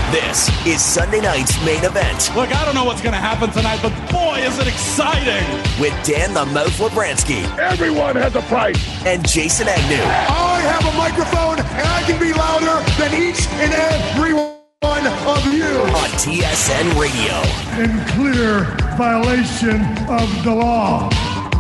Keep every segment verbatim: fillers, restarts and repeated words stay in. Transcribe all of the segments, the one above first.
This is Sunday night's main event. Look, I don't know what's going to happen tonight, but boy, is it exciting. With Dan the Mouth Labransky. Everyone has a price. And Jason Agnew. I have a microphone, and I can be louder than each and every one of you. On T S N Radio. In clear violation of the law.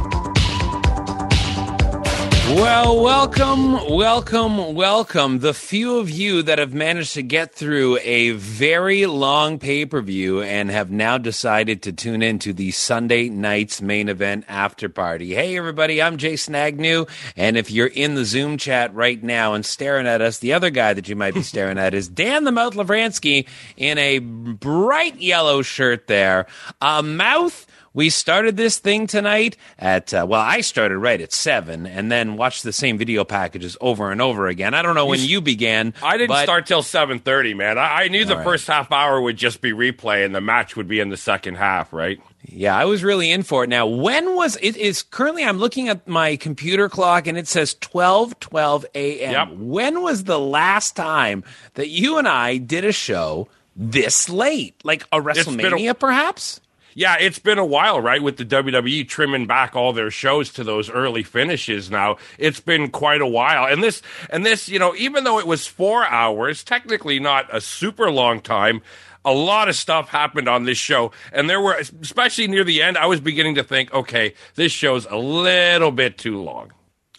Well, welcome, welcome, welcome. The few of you that have managed to get through a very long pay-per-view and have now decided to tune into the Sunday night's main event after party. Hey, everybody, I'm Jason Agnew, and if you're in the Zoom chat right now and staring at us, the other guy that you might be staring at is Dan the Mouth Labransky in a bright yellow shirt there. A mouth... We started this thing tonight at, uh, well, I started right at seven and then watched the same video packages over and over again. I don't know when you began. I didn't but... start till seven thirty, man. I, I knew the right. first half hour would just be replay and the match would be in the second half, right? Yeah, I was really in for it. Now, when was it? Is currently I'm looking at my computer clock and it says twelve twelve a.m. Yep. When was the last time that you and I did a show this late? Like a WrestleMania, a- perhaps? Yeah, it's been a while, right, with the W W E trimming back all their shows to those early finishes now. It's been quite a while. And this, and this, you know, even though it was four hours, technically not a super long time, a lot of stuff happened on this show. And there were, especially near the end, I was beginning to think, okay, this show's a little bit too long.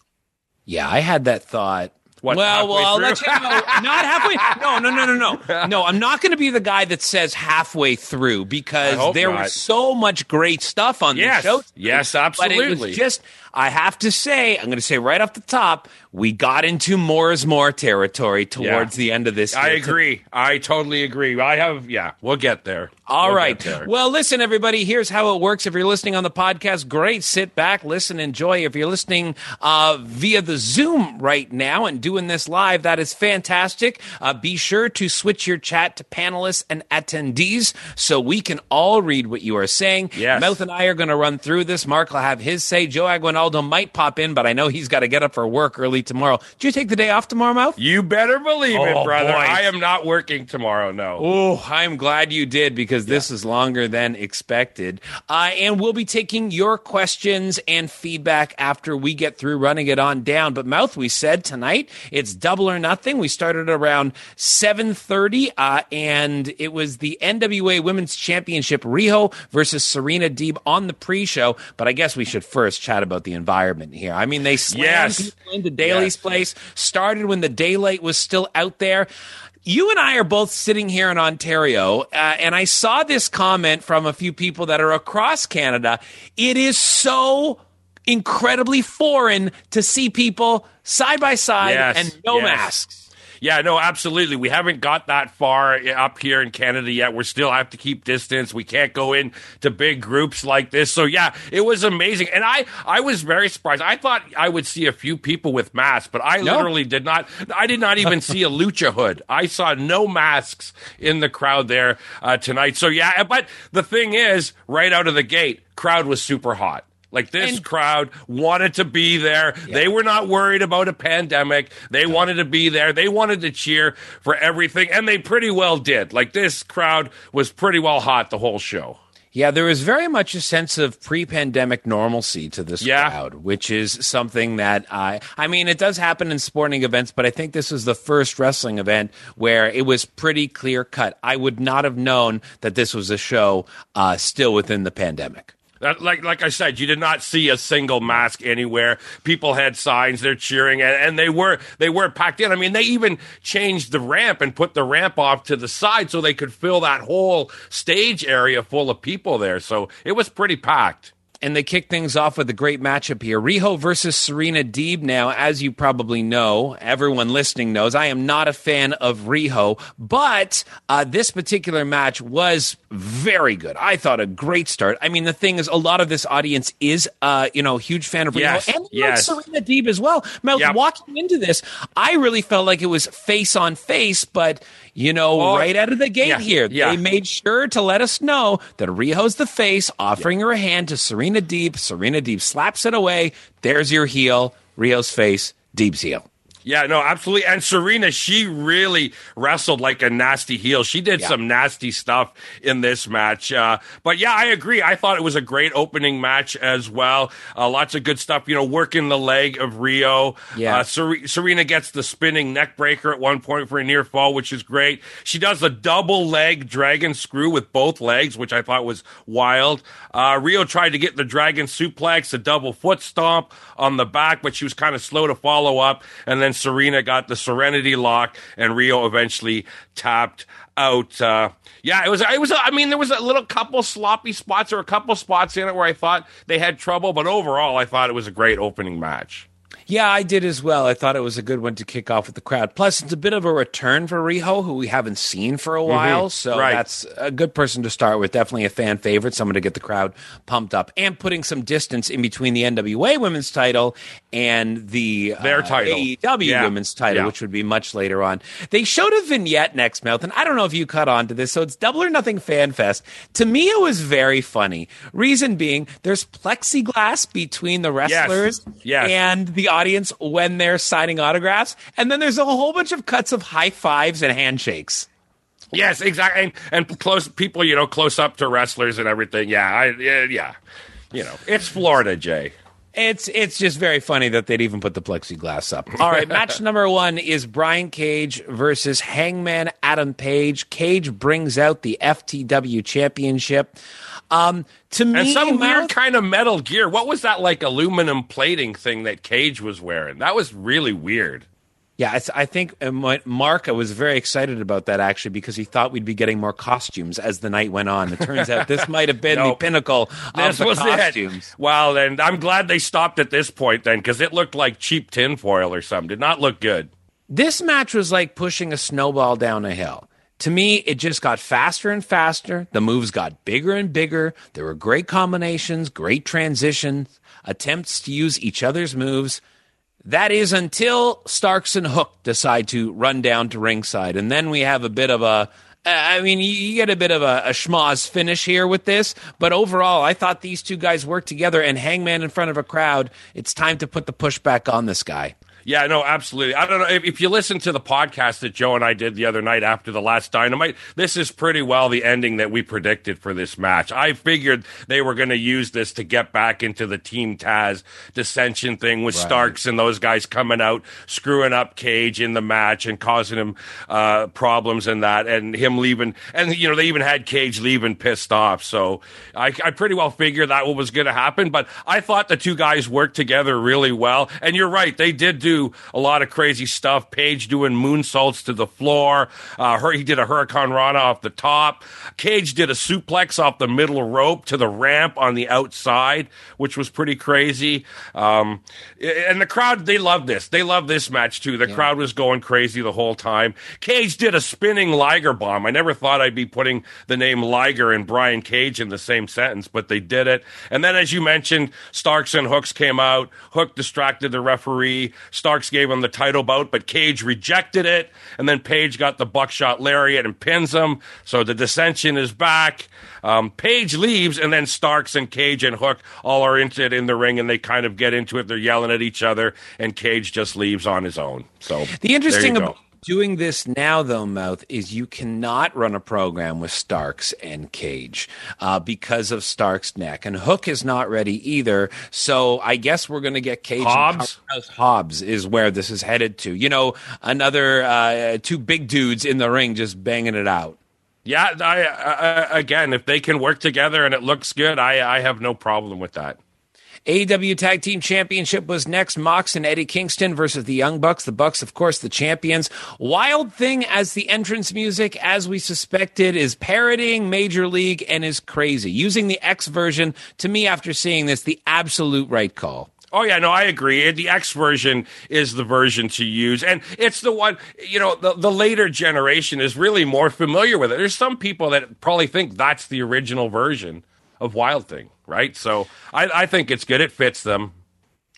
Yeah, I had that thought. What, well, well, I'll through? let you know. Not halfway. No, no, no, no, no. No, I'm not going to be the guy that says halfway through because there not. was so much great stuff on yes. the show. Yes, absolutely. But it was just, I have to say, I'm going to say right off the top, we got into more is more territory towards yeah. the end of this. I agree. I totally agree. I have, yeah, we'll get there. All we'll right. Well, listen, everybody, here's how it works. If you're listening on the podcast, great. Sit back, listen, enjoy. If you're listening uh, via the Zoom right now and doing this live, that is fantastic. Uh, be sure to switch your chat to panelists and attendees so we can all read what you are saying. Yes. Mouth and I are going to run through this. Mark will have his say. Joe Aguinaldo might pop in, but I know he's got to get up for work early tomorrow. Did you take the day off tomorrow, Mouth? You better believe oh, it, brother. Boy. I am not working tomorrow, no. Oh, I'm glad you did because yeah. this is longer than expected. Uh, and we'll be taking your questions and feedback after we get through running it on down. But Mouth, we said tonight it's double or nothing. We started around seven thirty, uh, and it was the N W A Women's Championship, Riho versus Serena Deeb on the pre-show. But I guess we should first chat about the environment here. I mean, they slammed yes. people into Daly's yes. place, started when the daylight was still out there. You and I are both sitting here in Ontario, uh, and I saw this comment from a few people that are across Canada. It is so incredibly foreign to see people side by side yes. and no yes. masks. Yeah, no, absolutely. We haven't got that far up here in Canada yet. We still have to keep distance. We can't go in to big groups like this. So, yeah, it was amazing. And I, I was very surprised. I thought I would see a few people with masks, but I no. literally did not. I did not even see a lucha hood. I saw no masks in the crowd there uh, tonight. So, yeah, but the thing is, right out of the gate, crowd was super hot. Like, this and, crowd wanted to be there. Yeah. They were not worried about a pandemic. They no. wanted to be there. They wanted to cheer for everything, and they pretty well did. Like, this crowd was pretty well hot the whole show. Yeah, there was very much a sense of pre-pandemic normalcy to this yeah. crowd, which is something that I, I mean, it does happen in sporting events, but I think this was the first wrestling event where it was pretty clear cut. I would not have known that this was a show uh, still within the pandemic. That, like like I said, you did not see a single mask anywhere. People had signs, they're cheering, and, and they were they were packed in. I mean, they even changed the ramp and put the ramp off to the side so they could fill that whole stage area full of people there. So it was pretty packed. And they kick things off with a great matchup here. Riho versus Serena Deeb. Now, as you probably know, everyone listening knows, I am not a fan of Riho, but uh, this particular match was very good. I thought a great start. I mean, the thing is, a lot of this audience is, uh, you know, a huge fan of Riho. Yes, and yes. like Serena Deeb as well. Mouth, yep. walking into this, I really felt like it was face on face, but... You know, oh, right out of the gate yeah, here, yeah. they made sure to let us know that Riho's the face, offering yeah. her a hand to Serena Deeb. Serena Deeb slaps it away. There's your heel. Riho's face, Deeb's heel. Yeah, no, absolutely. And Serena, she really wrestled like a nasty heel. She did Yeah. some nasty stuff in this match. Uh, but yeah, I agree. I thought it was a great opening match as well. Uh, lots of good stuff, you know, working the leg of Rio. Yeah. Uh, Ser- Serena gets the spinning neck breaker at one point for a near fall, which is great. She does a double leg dragon screw with both legs, which I thought was wild. Uh, Rio tried to get the dragon suplex, a double foot stomp on the back, but she was kind of slow to follow up. And then Serena got the Serenity lock, and Rio eventually tapped out. Uh, yeah, it was, it was, I mean, there was a little couple sloppy spots or a couple spots in it where I thought they had trouble, but overall, I thought it was a great opening match. Yeah, I did as well. I thought it was a good one to kick off with the crowd. Plus, it's a bit of a return for Riho, who we haven't seen for a while. Mm-hmm. So right. that's a good person to start with. Definitely a fan favorite, someone to get the crowd pumped up. And putting some distance in between the N W A women's title and the Their uh, title. A E W Yeah. women's title, Yeah. which would be much later on. They showed a vignette next month, and I don't know if you caught on to this. So it's Double or Nothing Fan Fest. To me, it was very funny. Reason being, there's plexiglass between the wrestlers Yes. and the audience when they're signing autographs, and then there's a whole bunch of cuts of high fives and handshakes. Yes, exactly, and, and close people, you know, close up to wrestlers and everything. Yeah, I, yeah, yeah. You know, it's Florida, Jay. It's it's just very funny that they'd even put the plexiglass up. All right, match number one is Brian Cage versus Hangman Adam Page. Cage brings out the F T W Championship. Um, to me, And some Mouth, weird kind of metal gear. What was that, like, aluminum plating thing that Cage was wearing? That was really weird. Yeah, it's, I think uh, my- Mark was very excited about that, actually, because he thought we'd be getting more costumes as the night went on. It turns out this might have been the Nope. pinnacle This of the was costumes. it. Well, then I'm glad they stopped at this point then, because it looked like cheap tinfoil or something. Did not look good. This match was like pushing a snowball down a hill. To me, it just got faster and faster. The moves got bigger and bigger. There were great combinations, great transitions, attempts to use each other's moves. That is until Starks and Hook decide to run down to ringside. And then we have a bit of a, I mean, you, you get a bit of a, a schmoz finish here with this. But overall, I thought these two guys worked together, and Hangman in front of a crowd, it's time to put the pushback on this guy. Yeah, no, absolutely. I don't know if, if you listen to the podcast that Joe and I did the other night after the last Dynamite, this is pretty well the ending that we predicted for this match. I figured they were going to use this to get back into the Team Taz dissension thing with Right. Starks and those guys coming out, screwing up Cage in the match and causing him uh, problems and that, and him leaving. And, you know, they even had Cage leaving pissed off. So I, I pretty well figured that what was going to happen. But I thought the two guys worked together really well. And you're right, they did do a lot of crazy stuff. Page doing moonsaults to the floor. Uh, her, he did a Hurricane Rana off the top. Cage did a suplex off the middle rope to the ramp on the outside, which was pretty crazy. Um, and the crowd, they loved this. They loved this match too. The yeah. crowd was going crazy the whole time. Cage did a spinning Liger bomb. I never thought I'd be putting the name Liger and Brian Cage in the same sentence, but they did it. And then, as you mentioned, Starks and Hooks came out. Hook distracted the referee. Starks gave him the title bout, but Cage rejected it. And then Page got the buckshot lariat and pins him. So the dissension is back. Um, Page leaves, and then Starks and Cage and Hook all are into it in the ring, and they kind of get into it. They're yelling at each other, and Cage just leaves on his own. So the interesting there you go. about doing this now, though, Mouth, is you cannot run a program with Starks and Cage uh, because of Starks' neck. And Hook is not ready either. So I guess we're going to get Cage Hobbs? and Hobbs is where this is headed to. You know, another uh, two big dudes in the ring just banging it out. Yeah, I, I, again, if they can work together and it looks good, I, I have no problem with that. A E W Tag Team Championship was next. Mox and Eddie Kingston versus the Young Bucks. The Bucks, of course, the champions. Wild Thing as the entrance music, as we suspected, is parodying Major League and is crazy. Using the X version, to me, after seeing this, the absolute right call. Oh, yeah, no, I agree. The X version is the version to use. And it's the one, you know, the, the later generation is really more familiar with it. There's some people that probably think that's the original version of Wild Thing, right? So I, I think it's good. It fits them.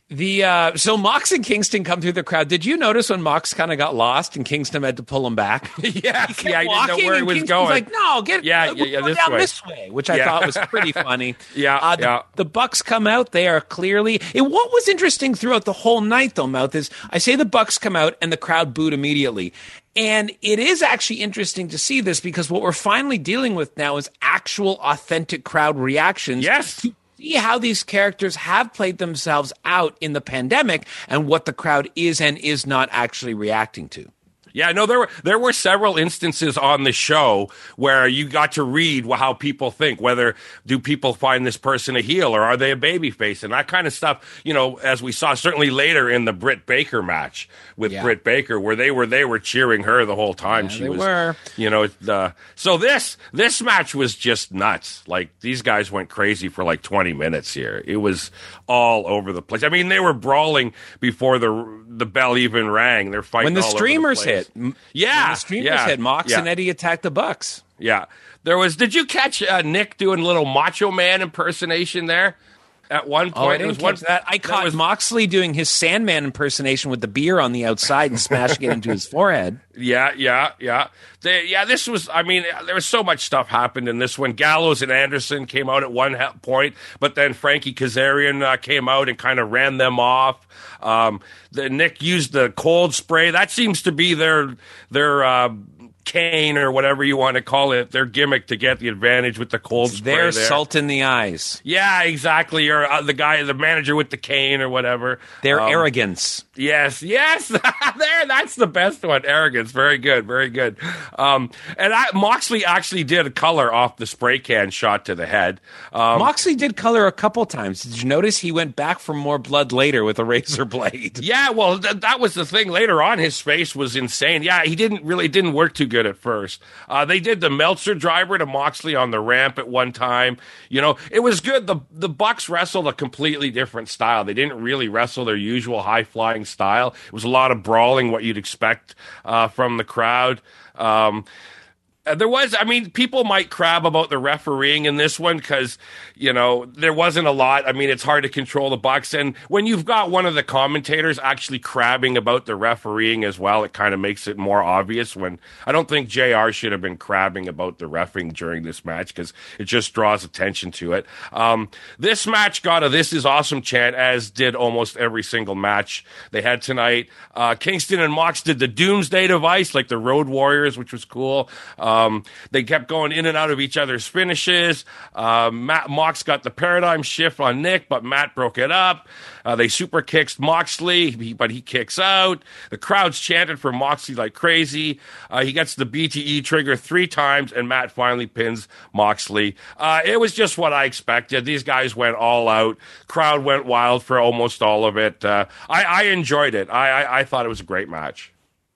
The uh, so Mox and Kingston come through the crowd. Did you notice when Mox kind of got lost and Kingston had to pull him back? Yes, yeah, I didn't know where he was Kingston's going. Like, no, get yeah, uh, yeah, yeah, go this down way. this way, which I Yeah. thought was pretty funny. Yeah, uh, the, yeah. the Bucks come out. They are clearly. It, what was interesting throughout the whole night, though, Mouth, is I say the Bucks come out and the crowd booed immediately. And it is actually interesting to see this because what we're finally dealing with now is actual authentic crowd reactions. Yes. To see how these characters have played themselves out in the pandemic and what the crowd is and is not actually reacting to. Yeah, no, there were there were several instances on the show where you got to read how people think. Whether do people find this person a heel or are they a babyface and that kind of stuff. You know, as we saw certainly later in the Britt Baker match with Yeah. Britt Baker, where they were they were cheering her the whole time. Yeah, she they was, were. you know, uh, so this this match was just nuts. Like these guys went crazy for like twenty minutes here. It was all over the place. I mean, they were brawling before the the bell even rang. They're fighting When the all over streamers the place. hit. M- Yeah, when the streamers yeah, hit, Mox yeah. and Eddie attacked the Bucks. Yeah. There was, did you catch uh, Nick doing a little Macho Man impersonation there at one point? Oh, I There didn't was catch one, that. I caught was, Moxley doing his Sandman impersonation with the beer on the outside and smashing it into his forehead. Yeah, yeah, yeah. They, yeah, this was, I mean, there was so much stuff happened in this one. Gallows and Anderson came out at one he- point, but then Frankie Kazarian uh, came out and kind of ran them off. Um, the, Nick used the cold spray. That seems to be their, their, uh, cane or whatever you want to call it, their gimmick to get the advantage with the cold spray. Their there. salt in the eyes. Yeah, exactly. Or uh, the guy, the manager with the cane or whatever. Their Um, arrogance. Yes, yes. there, that's the best one. Arrogance. Very good, very good. Um, and I, Moxley actually did a color off the spray can shot to the head. Um, Moxley did color a couple times. Did you notice he went back for more blood later with a razor blade? Yeah, well, th- that was the thing. Later on, his face was insane. Yeah, he didn't really didn't work too good at first. Uh, they did the Meltzer driver to Moxley on the ramp at one time. You know, it was good. The the Bucks wrestled a completely different style. They didn't really wrestle their usual high flying style. It was a lot of brawling, what you'd expect uh, from the crowd. Um, There was, I mean, people might crab about the refereeing in this one because, you know, there wasn't a lot. I mean, it's hard to control the Bucks. And when you've got one of the commentators actually crabbing about the refereeing as well, it kind of makes it more obvious when I don't think J R should have been crabbing about the reffing during this match because it just draws attention to it. Um, this match got a This Is Awesome chant, as did almost every single match they had tonight. Uh, Kingston and Mox did the Doomsday Device, like the Road Warriors, which was cool. Um, they kept going in and out of each other's finishes. Uh, Matt Mox got the paradigm shift on Nick, but Matt broke it up. Uh, they super kicked Moxley, he, but he kicks out. The crowd's chanted for Moxley like crazy. Uh, he gets the B T E trigger three times, and Matt finally pins Moxley. Uh, it was just what I expected. These guys went all out. Crowd went wild for almost all of it. Uh, I, I enjoyed it. I, I, I thought it was a great match.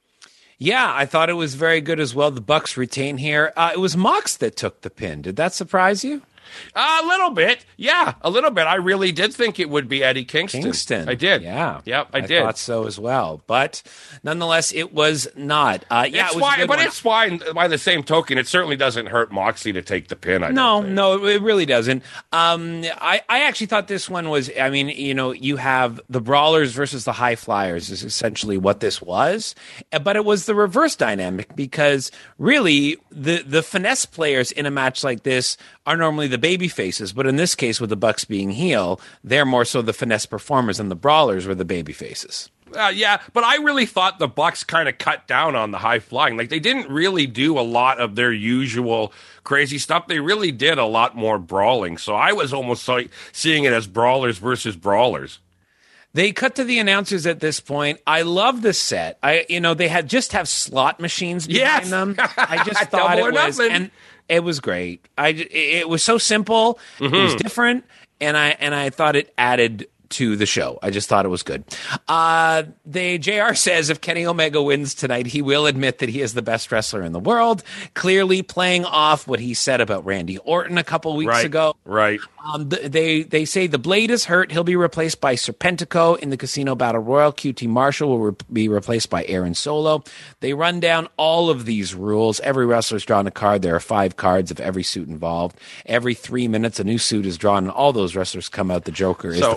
Yeah, I thought it was very good as well. The Bucks retain here. Uh, it was Mox that took the pin. Did that surprise you? Uh, a little bit. Yeah, a little bit. I really did think it would be Eddie Kingston. Kingston. I did. Yeah. Yep, I, I did. thought so as well. But nonetheless, it was not. Uh, yeah, it's it was a fine, good but one. it's fine. By the same token, it certainly doesn't hurt Moxley to take the pin. I No, don't think. no, it really doesn't. Um, I, I actually thought this one was, I mean, you know, you have the Brawlers versus the High Flyers is essentially what this was. Uh, But it was the reverse dynamic because really the, the finesse players in a match like this are normally the baby faces. But in this case, with the Bucks being heel, they're more so the finesse performers and the Brawlers were the baby faces. Uh, yeah, but I really thought the Bucks kind of cut down on the high flying. Like they didn't really do a lot of their usual crazy stuff. They really did a lot more brawling. So I was almost like seeing it as brawlers versus brawlers. They cut to the announcers at this point. I love this set. I, you know, they had just have slot machines behind Yes. them. I just thought Double or it was, nothing. and it was great. I, it was so simple. Mm-hmm. It was different, and I and I thought it added to the show. I just thought it was good. Uh, they J R says if Kenny Omega wins tonight, he will admit that he is the best wrestler in the world. Clearly playing off what he said about Randy Orton a couple weeks Right. ago. Right. Um, th- they they say the Blade is hurt. He'll be replaced by Serpentico in the Casino Battle Royal. Q T Marshall will re- be replaced by Aaron Solo. They run down all of these rules. Every wrestler's drawn a card. There are five cards of every suit involved. Every three minutes, a new suit is drawn, and all those wrestlers come out. The Joker is So- the final person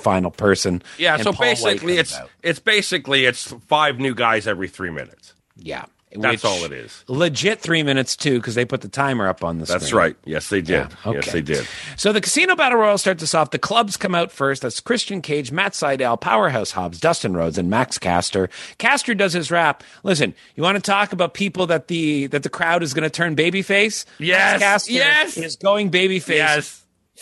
person. Yeah, and so Paul White basically, comes it's out. it's basically it's five new guys every three minutes. Yeah. That's which- all it is. Legit three minutes, too, because they put the timer up on the screen. That's right. Yes, they did. Yeah, okay. Yes, they did. So the Casino Battle Royal starts us off. The clubs come out first. That's Christian Cage, Matt Sydal, Powerhouse Hobbs, Dustin Rhodes, and Max Caster. Caster does his rap. Listen, you want to talk about people that the that the crowd is going to turn babyface? Yes, Max Caster yes. is going babyface. Yes.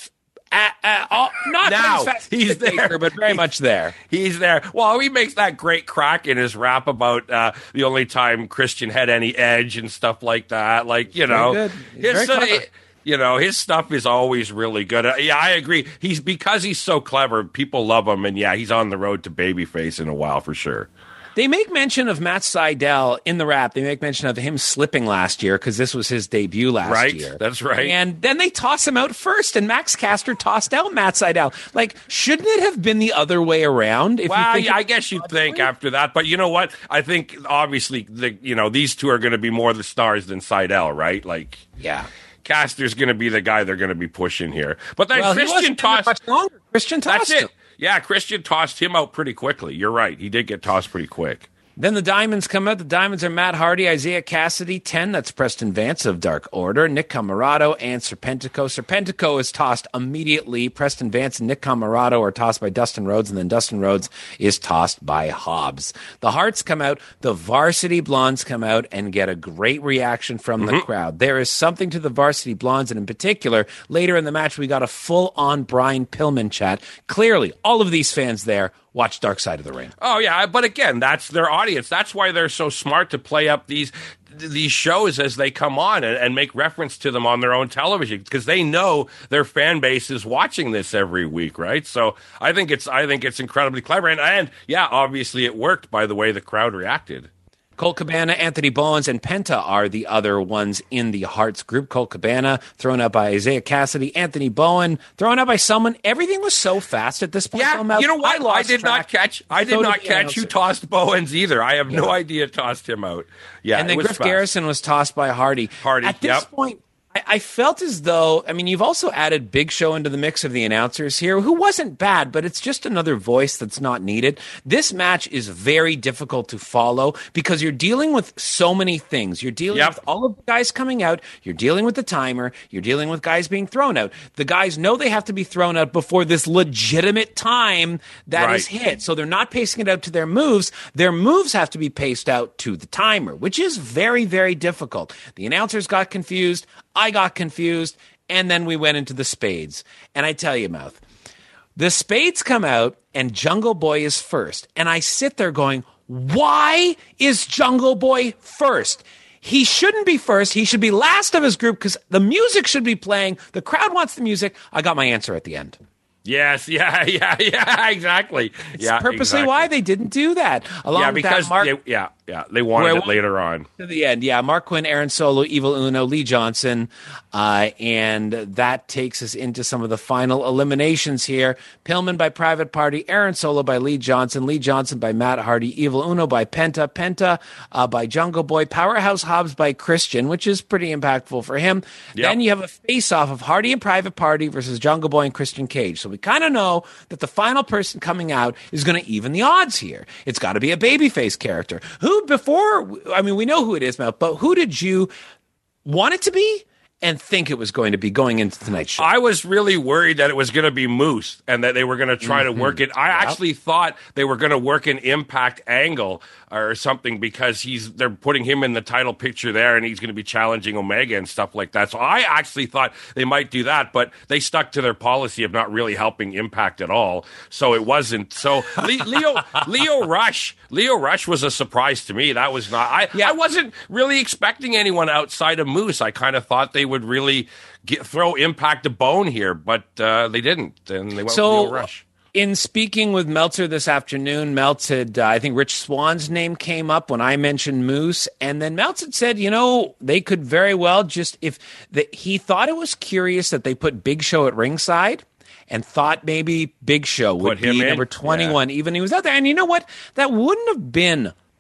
At, at, all, not Now, as fast as he's the Taker, there. but very much there. He's there. Well, he makes that great crack in his rap about uh, the only time Christian had any edge and stuff like that. Like, you know, good. He's his, very uh, clever. you know, his stuff is always really good. Uh, yeah, I agree. He's because he's so clever, people love him, and yeah, he's on the road to babyface in a while for sure. They make mention of Matt Sydal in the rap. They make mention of him slipping last year because this was his debut last Right, year. that's right. And then they toss him out first, and Max Caster tossed out Matt Sydal. Like, shouldn't it have been the other way around? If you Well, think yeah, it- I guess you'd think after that, but you know what? I think obviously the you know these two are going to be more the stars than Sydal, right? Like, Yeah. Caster's going to be the guy they're going to be pushing here. But then Well, he Christian wasn't in it tossed. much longer. Christian tossed That's him. it. Yeah, Christian tossed him out pretty quickly. You're right. He did get tossed pretty quick. Then the Diamonds come out. The Diamonds are Matt Hardy, Isaiah Cassidy, ten. That's Preston Vance of Dark Order, Nick Camarado, and Serpentico. Serpentico is tossed immediately. Preston Vance and Nick Camarado are tossed by Dustin Rhodes, and then Dustin Rhodes is tossed by Hobbs. The Hearts come out. The Varsity Blondes come out and get a great reaction from Mm-hmm. the crowd. There is something to the Varsity Blondes, and in particular, later in the match, we got a full-on Brian Pillman chat. Clearly, all of these fans there watch Dark Side of the Ring. Oh yeah, but again, that's their audience. That's why they're so smart to play up these these shows as they come on and, and make reference to them on their own television because they know their fan base is watching this every week, right? So I think it's I think it's incredibly clever, and and yeah, obviously it worked by the way the crowd reacted. Colt Cabana, Anthony Bowens, and Penta are the other ones in the Hearts group. Colt Cabana thrown out by Isaiah Cassidy. Anthony Bowen thrown out by someone. Everything was so fast at this point. Yeah, Phil Mouth. you know what? I, lost did not track. catch. I did So did not the catch who announcer. tossed Bowens either. I have no idea tossed him out. Yeah, And then it was Griff fast. Garrison was tossed by Hardy. Hardy, At this yep. point, I, I felt as though, I mean, you've also added Big Show into the mix of the announcers here, who wasn't bad, but it's just another voice that's not needed. This match is very difficult to follow because you're dealing with so many things. You're dealing Yep. with all of the guys coming out. You're dealing with the timer. You're dealing with guys being thrown out. The guys know they have to be thrown out before this legitimate time that is Right. hit. So they're not pacing it out to their moves. Their moves have to be paced out to the timer, which is very, very difficult. The announcers got confused. I got confused. And then we went into the spades. And I tell you, Mouth, the spades come out and Jungle Boy is first. And I sit there going, why is Jungle Boy first? He shouldn't be first. He should be last of his group because the music should be playing. The crowd wants the music. I got my answer at the end. Yes, yeah, yeah, yeah, exactly. Yeah, Purposely exactly. why they didn't do that. Along Yeah, with because that, Mark, they, yeah, yeah, they wanted Where- it later on. to the end, yeah. Mark Quinn, Aaron Solo, Evil Uno, Lee Johnson, uh, and that takes us into some of the final eliminations here. Pillman by Private Party, Aaron Solo by Lee Johnson, Lee Johnson by Matt Hardy, Evil Uno by Penta, Penta uh, by Jungle Boy, Powerhouse Hobbs by Christian, which is pretty impactful for him. Yep. Then you have a face-off of Hardy and Private Party versus Jungle Boy and Christian Cage. So we kind of know that the final person coming out is going to even the odds here. It's got to be a babyface character. Who before, I mean, we know who it is, Mel, but who did you want it to be and think it was going to be going into tonight's show? I was really worried that it was going to be Moose and that they were going to try Mm-hmm. to work it. I actually thought they were going to work an Impact angle or something because he's they're putting him in the title picture there and he's going to be challenging Omega and stuff like that. So I actually thought they might do that, but they stuck to their policy of not really helping Impact at all. So it wasn't. So Le- Leo Leo Rush Leo Rush was a surprise to me. That was not. I Yeah. I wasn't really expecting anyone outside of Moose. I kind of thought they would really get, throw Impact a bone here, but uh, they didn't, and they went So, with Leo Rush. in speaking with Meltzer this afternoon, Meltz had, uh, I think Rich Swan's name came up when I mentioned Moose, and then Meltz had said, you know, they could very well just, if the, he thought it was curious that they put Big Show at ringside, and thought maybe Big Show would Put him be in? number twenty-one, even he was out there. And you know what? That wouldn't have been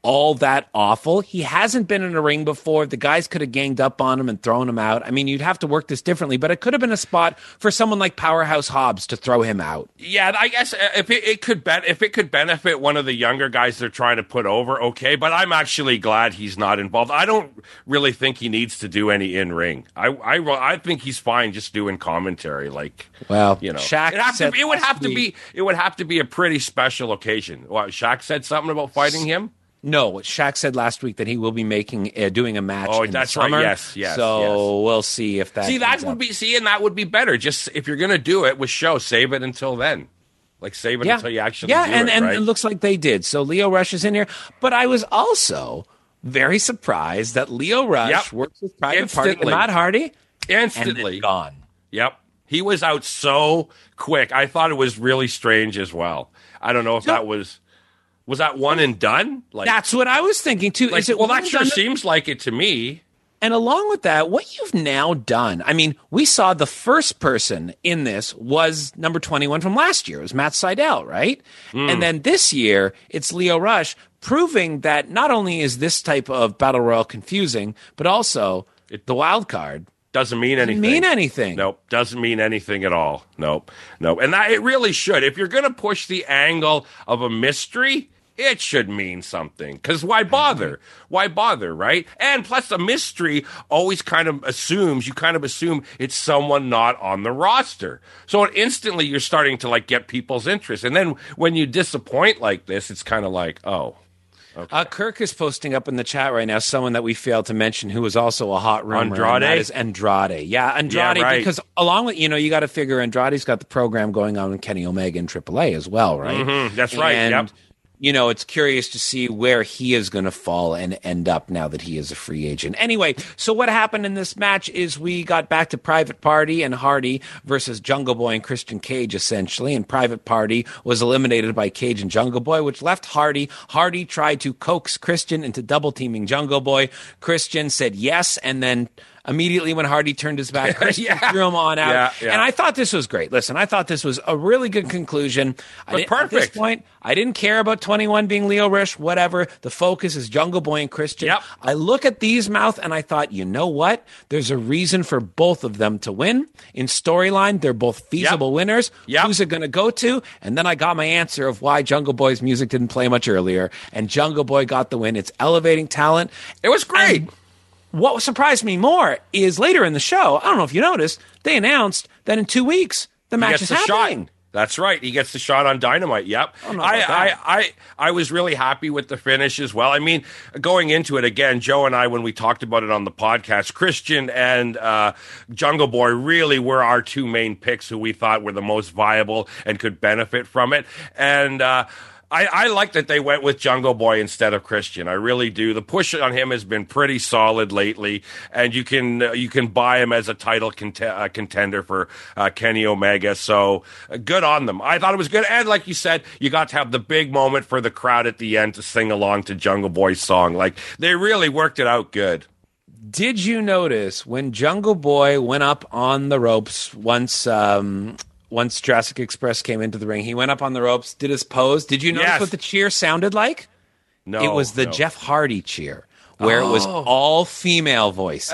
all that awful. He hasn't been in a ring before. The guys could have ganged up on him and thrown him out. I mean, you'd have to work this differently, but it could have been a spot for someone like Powerhouse Hobbs to throw him out. Yeah, I guess if it, it could ben- if it could benefit one of the younger guys they're trying to put over, okay. But I'm actually glad he's not involved. I don't really think he needs to do any in ring. I, I, I think he's fine just doing commentary. Like, well, you know, Shaq it, have said to, it would have to week, be it would have to be a pretty special occasion. What, Shaq said something about fighting him. No, Shaq said last week that he will be making uh, doing a match. Oh, in that's the summer. right. Yes, yes. So yes. we'll see if that. See, that would up. be see, and that would be better. Just if you're going to do it with show, save it until then. Like save it yeah. until you actually yeah, do and, it. and right? it looks like they did. So Lio Rush is in here, but I was also very surprised that Lio Rush Yep. works with Private Instantly. Party and Matt Hardy, instantly and then gone. Yep, he was out so quick. I thought it was really strange as well. I don't know if No. that was was that one and done. Like That's what I was thinking too. like, Is it well, one that and sure done? seems like it to me. And along with that, what you've now done, I mean, we saw the first person in this was number twenty-one from last year. It was Matt Seidel, right? Mm. And then this year, it's Lio Rush, proving that not only is this type of Battle Royal confusing, but also It- the wild card Doesn't mean anything. doesn't mean anything. Nope, doesn't mean anything at all. Nope, nope. And that, it really should. If you're going to push the angle of a mystery, it should mean something. Because why bother? Why bother, right? And plus, a mystery always kind of assumes, you kind of assume it's someone not on the roster. So instantly you're starting to like get people's interest. And then when you disappoint like this, it's kind of like, oh. Okay. Uh, Kirk is posting up in the chat right now someone that we failed to mention who is also a hot rumor. Andrade? And that is Andrade. Yeah, Andrade. Yeah, right. Because along with, you know, you got to figure Andrade's got the program going on with Kenny Omega and Triple A as well, right? Mm-hmm, that's right, And, yep. you know, it's curious to see where he is going to fall and end up now that he is a free agent. Anyway, so what happened in this match is we got back to Private Party and Hardy versus Jungle Boy and Christian Cage, essentially. And Private Party was eliminated by Cage and Jungle Boy, which left Hardy. Hardy tried to coax Christian into double teaming Jungle Boy. Christian said yes, and then immediately when Hardy turned his back, Christian Yeah. threw him on out. Yeah, yeah. And I thought this was great. Listen, I thought this was a really good conclusion. I But didn't- At this perfect. point, I didn't care about twenty-one being Lio Rush, whatever. The focus is Jungle Boy and Christian. Yep. I look at these mouth and I thought, you know what? There's a reason for both of them to win. In storyline, they're both feasible Yep. winners. Yep. Who's it going to go to? And then I got my answer of why Jungle Boy's music didn't play much earlier. And Jungle Boy got the win. It's elevating talent. It was great. And what surprised me more is later in the show, I don't know if you noticed, they announced that in two weeks the He match gets is the happening. shot. That's right. He gets the shot on Dynamite. Yep. don't know I, about I, that. I, I was really happy with the finish as well. I mean, going into it again, Joe and I, when we talked about it on the podcast, Christian and uh, Jungle Boy really were our two main picks who we thought were the most viable and could benefit from it. And, uh, I, I like that they went with Jungle Boy instead of Christian. I really do. The push on him has been pretty solid lately, and you can uh, you can buy him as a title cont- uh, contender for uh, Kenny Omega. So uh, good on them. I thought it was good, and like you said, you got to have the big moment for the crowd at the end to sing along to Jungle Boy's song. Like they really worked it out good. Did you notice when Jungle Boy went up on the ropes once um, once Jurassic Express came into the ring? He went up on the ropes, did his pose. Did you notice Yes. what the cheer sounded like? No, it was the no. Jeff Hardy cheer, where it was Oh. all female voices.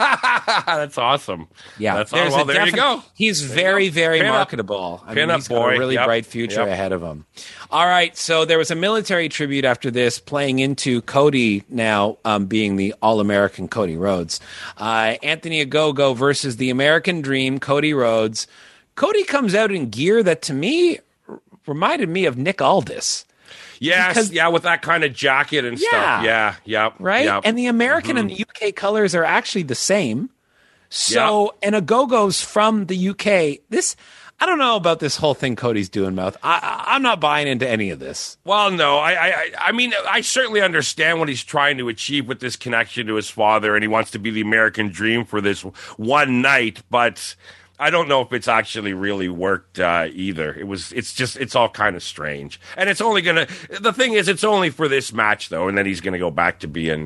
That's awesome. Yeah, That's there's awesome. Well, a there you definite- go. He's very, very Pin up. marketable. I Pin mean, up he's got boy. a really Yep. bright future Yep. ahead of him. All right, so there was a military tribute after this, playing into Cody now um, being the All-American Cody Rhodes. Uh, Anthony Ogogo versus the American Dream, Cody Rhodes. Cody comes out in gear that, to me, r- reminded me of Nick Aldis. Yes, Because- yeah, with that kind of jacket and Yeah. stuff. Yeah, yep, Right? yep. And the American and the U K colors are actually the same. So, and Agogo's from the U K. This, I don't know about this whole thing Cody's doing, Mouth. I, I, I'm not buying into any of this. Well, no, I, I, I mean, I certainly understand what he's trying to achieve with this connection to his father, and he wants to be the American dream for this one night. But I don't know if it's actually really worked uh, either. It was, it's just, it's all kind of strange, and it's only gonna. The thing is, it's only for this match though, and then he's gonna go back to being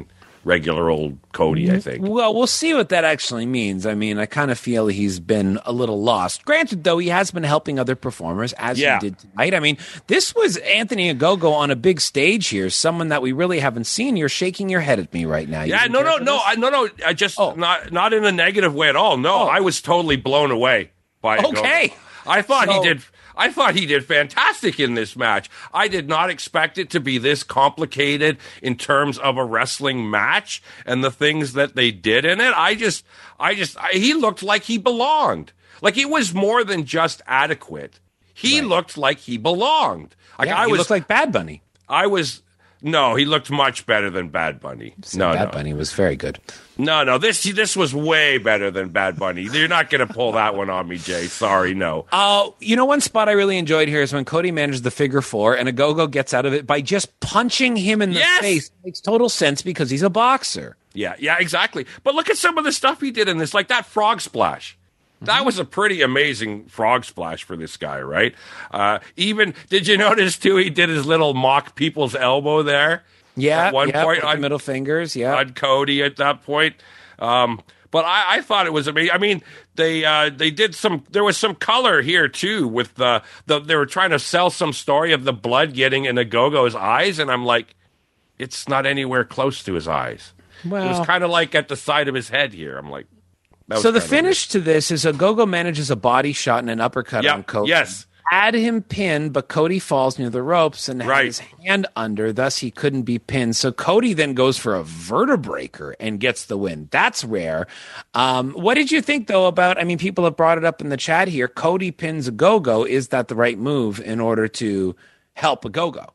regular old Cody, I think. Well, we'll see what that actually means. I mean, I kind of feel he's been a little lost. Granted, though, he has been helping other performers, as Yeah. he did tonight. I mean, this was Anthony Ogogo on a big stage here, someone that we really haven't seen. You're shaking your head at me right now. You Yeah, didn't no, care no, for no, this? I, no, no. I just Oh. not not in a negative way at all. No, Oh. I was totally blown away by Ogogo. Okay. I thought So- he did. I thought he did fantastic in this match. I did not expect it to be this complicated in terms of a wrestling match and the things that they did in it. I just, I just, I, he looked like he belonged. Like it was more than just adequate. He looked like he belonged. Like Yeah, I he was, looked like Bad Bunny. I was. No, he looked much better than Bad Bunny. No, Bad no. Bunny was very good. No, no, this this was way better than Bad Bunny. You're not going to pull that one on me, Jay. Sorry, no. Oh, you know, one spot I really enjoyed here is when Cody manages the figure four and Ogogo gets out of it by just punching him in the Yes! face. Makes total sense because he's a boxer. Yeah, yeah, exactly. But look at some of the stuff he did in this, like that frog splash. That was a pretty amazing frog splash for this guy, right? Uh, even, did you notice, too, he did his little mock people's elbow there? Yeah, At one yeah, point with on- the middle fingers, yeah. on Cody at that point. Um, but I, I thought it was amazing. I mean, they uh, they did some. There was some color here too. With the, the they were trying to sell some story of the blood getting in Ogogo's eyes, and I'm like, it's not anywhere close to his eyes. It Well- was kind of like at the side of his head here. I'm like, that was So the kinda finish to this is Ogogo manages a body shot and an uppercut weird. on Yep. Cody. Yes. Had him pinned, but Cody falls near the ropes and Right. has his hand under, thus he couldn't be pinned. So Cody then goes for a vertebreaker and gets the win. That's rare. Um, what did you think, though, about, I mean, people have brought it up in the chat here. Cody pins Ogogo. Is that the right move in order to help Ogogo?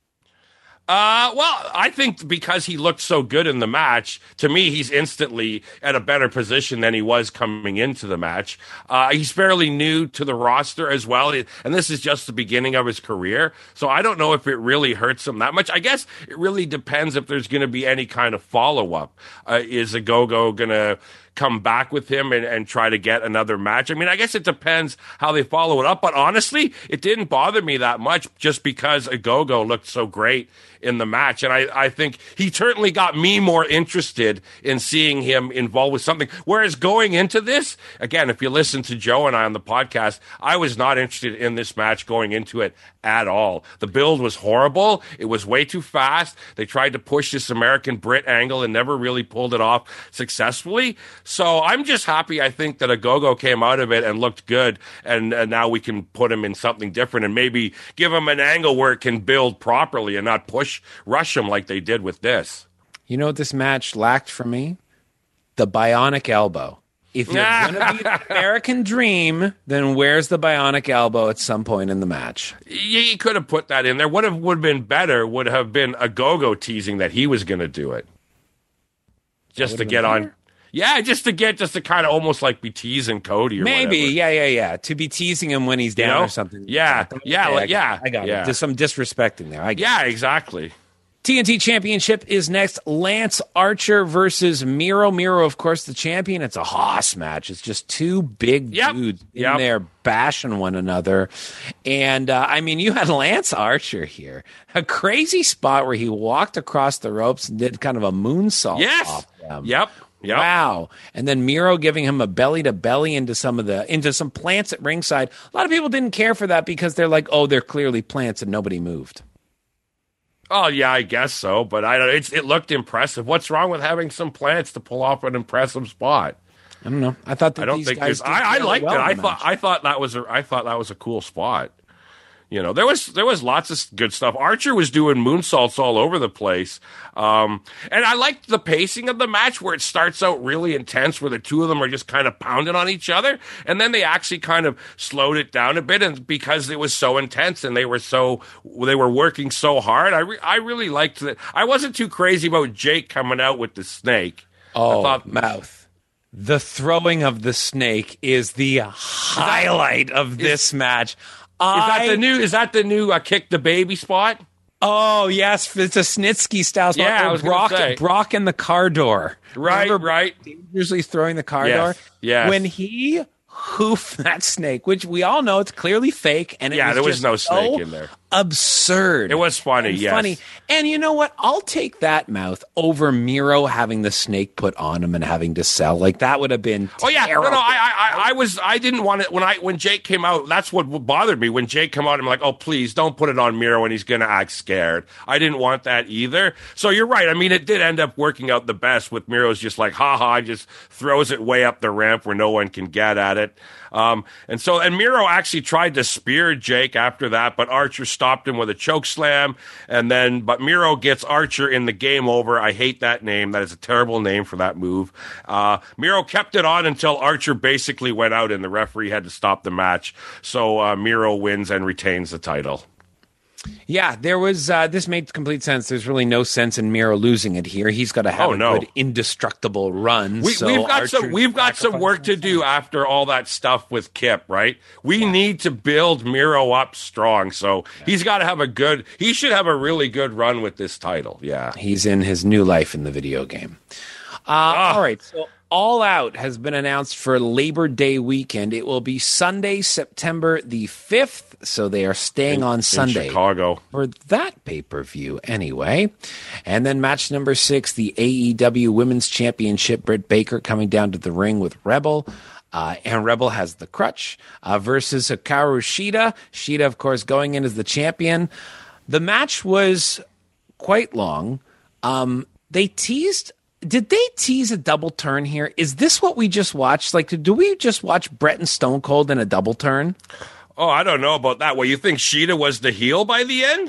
Uh, well, I think because he looked so good in the match, to me, he's instantly at a better position than he was coming into the match. Uh, he's fairly new to the roster as well, and this is just the beginning of his career. So I don't know if it really hurts him that much. I guess it really depends if there's going to be any kind of follow-up. Uh, is Ogogo going to come back with him and, and try to get another match? I mean, I guess it depends how they follow it up, but honestly, it didn't bother me that much just because Ogogo looked so great in the match. And I, I think he certainly got me more interested in seeing him involved with something. Whereas going into this, again, if you listen to Joe and I on the podcast, I was not interested in this match going into it at all. The build was horrible. It was way too fast. They tried to push this American Brit angle and never really pulled it off successfully. So I'm just happy, I think, that Ogogo came out of it and looked good, and, and now we can put him in something different and maybe give him an angle where it can build properly and not push, rush him like they did with this. You know what this match lacked for me? The bionic elbow. If you're going to be the American Dream, then where's the bionic elbow at some point in the match? You, you could have put that in there. What have, would have been better would have been Ogogo teasing that he was going to do it. Just to get on. Yeah, just to get, just to kind of almost like be teasing Cody or Maybe, whatever. yeah, yeah, yeah. To be teasing him when he's down know? or something. Yeah, Okay, yeah, I like- got yeah, it. I got yeah. it. There's some disrespecting there. I get Yeah, exactly. T N T Championship is next. Lance Archer versus Miro. Miro, of course, the champion. It's a Haas match. It's just two big Yep. dudes in Yep. there bashing one another. And, uh, I mean, you had Lance Archer here. A crazy spot where he walked across the ropes and did kind of a moonsault Yes. off them. Yep. Yep. Wow. And then Miro giving him a belly to belly into some of the into some plants at ringside. A lot of people didn't care for that because they're like, oh, they're clearly plants and nobody moved. Oh yeah, I guess so. But I don't. It's, it looked impressive. What's wrong with having some plants to pull off an impressive spot? I don't know. I thought that I don't these think guys there's. did I, I fairly liked well it. in I the thought. match. I thought that was. A, I thought that was a cool spot. You know, there was there was lots of good stuff. Archer was doing moonsaults all over the place, um, and I liked the pacing of the match where it starts out really intense, where the two of them are just kind of pounding on each other, and then they actually kind of slowed it down a bit, and because it was so intense and they were so they were working so hard, I re- I really liked it. I wasn't too crazy about Jake coming out with the snake. Oh, I thought, mouth. The throwing of the snake is the highlight of this match. Is that I- the new? Is that the new uh, kick the baby spot? Oh, yes. It's a Snitsky style spot. Yeah, I Or was gonna Brock, say. Brock in the car door. Right, Remember right. dangerously throwing the car Yes, door? yes. When he hoof that snake, which we all know it's clearly fake. And it Yeah, was there was just no snake so in there. Absurd. It was funny, and yes. Funny. And you know what? I'll take that, Mouth, over Miro having the snake put on him and having to sell. Like, that would have been Oh yeah, terrible. no, no. I, I, I was, I didn't want it when I when Jake came out. That's what bothered me when Jake came out. I'm like, oh please, don't put it on Miro when he's gonna act scared. I didn't want that either. So you're right. I mean, it did end up working out the best with Miro's just like, ha ha, just throws it way up the ramp where no one can get at it. Um, and so, and Miro actually tried to spear Jake after that, but Archer stopped him with a choke slam. And then, but Miro gets Archer in the game over. I hate that name. That is a terrible name for that move. Uh, Miro kept it on until Archer basically went out and the referee had to stop the match. So, uh, Miro wins and retains the title. Yeah, there was. Uh, this made complete sense. There's really no sense in Miro losing it here. He's got to have Oh, a no. good, indestructible run. We, so we've got Archer some. We've got some work to do after all that stuff with Kip. Right? We yeah. need to build Miro up strong. So yeah. he's got to have a good. He should have a really good run with this title. Yeah, he's in his new life in the video game. Uh, ah. All right, so. All Out has been announced for Labor Day weekend. It will be Sunday, September the fifth, so they are staying in, on Sunday. In Chicago. For that pay-per-view, anyway. And then match number six, the A E W Women's Championship. Britt Baker coming down to the ring with Rebel. Uh, and Rebel has the crutch uh, versus Hikaru Shida. Shida, of course, going in as the champion. The match was quite long. Um, they teased... Did they tease a double turn here? Is this what we just watched? Like, do we just watch Brett and Stone Cold in a double turn? Oh, I don't know about that. Well, you think Shida was the heel by the end?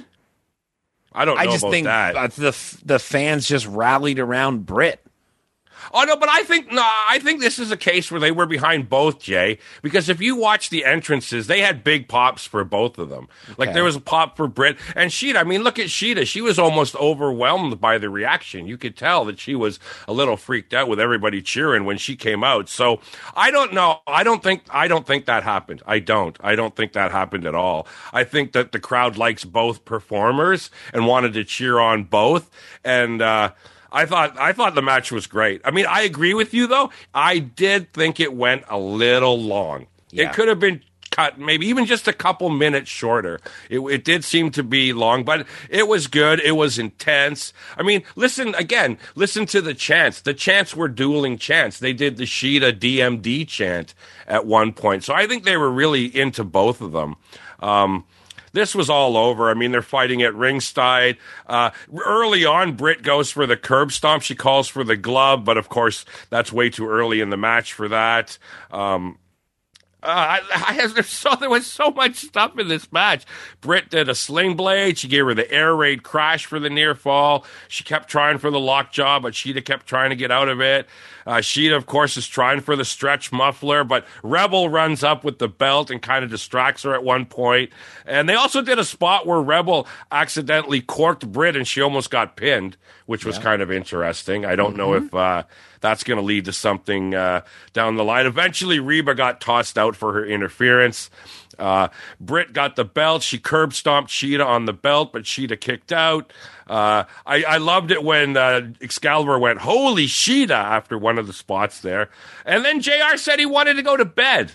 I don't know I just about think that. Uh, the the fans just rallied around Britt. Oh, no, but I think no, I think this is a case where they were behind both, Jay, because if you watch the entrances, they had big pops for both of them. Okay. Like, there was a pop for Britt and Shida. I mean, look at Shida. She was almost overwhelmed by the reaction. You could tell that she was a little freaked out with everybody cheering when she came out. So I don't know. I don't think I don't think that happened. I don't. I don't think that happened at all. I think that the crowd likes both performers and wanted to cheer on both. And, uh, I thought I thought the match was great. I mean, I agree with you, though. I did think it went a little long. Yeah. It could have been cut maybe even just a couple minutes shorter. It, it did seem to be long, but it was good. It was intense. I mean, listen, again, listen to the chants. The chants were dueling chants. They did the Shida D M D chant at one point. So I think they were really into both of them. Um This was all over. I mean, they're fighting at ringside. Uh, early on, Britt goes for the curb stomp. She calls for the glove, but of course, that's way too early in the match for that. Um, uh, I, I have, there's so, there was so much stuff in this match. Britt did a sling blade. She gave her the air raid crash for the near fall. She kept trying for the lockjaw, but Shida kept trying to get out of it. Uh, Shida, of course, is trying for the stretch muffler, but Rebel runs up with the belt and kind of distracts her at one point. And they also did a spot where Rebel accidentally corked Britt and she almost got pinned, which was yeah. kind of interesting. I don't mm-hmm. know if uh, that's going to lead to something uh, down the line. Eventually, Reba got tossed out for her interference. Uh, Britt got the belt. She curb stomped Shida on the belt, but Shida kicked out. Uh, I, I loved it when uh, Excalibur went, holy Shida, after one of the spots there. And then J R said he wanted to go to bed,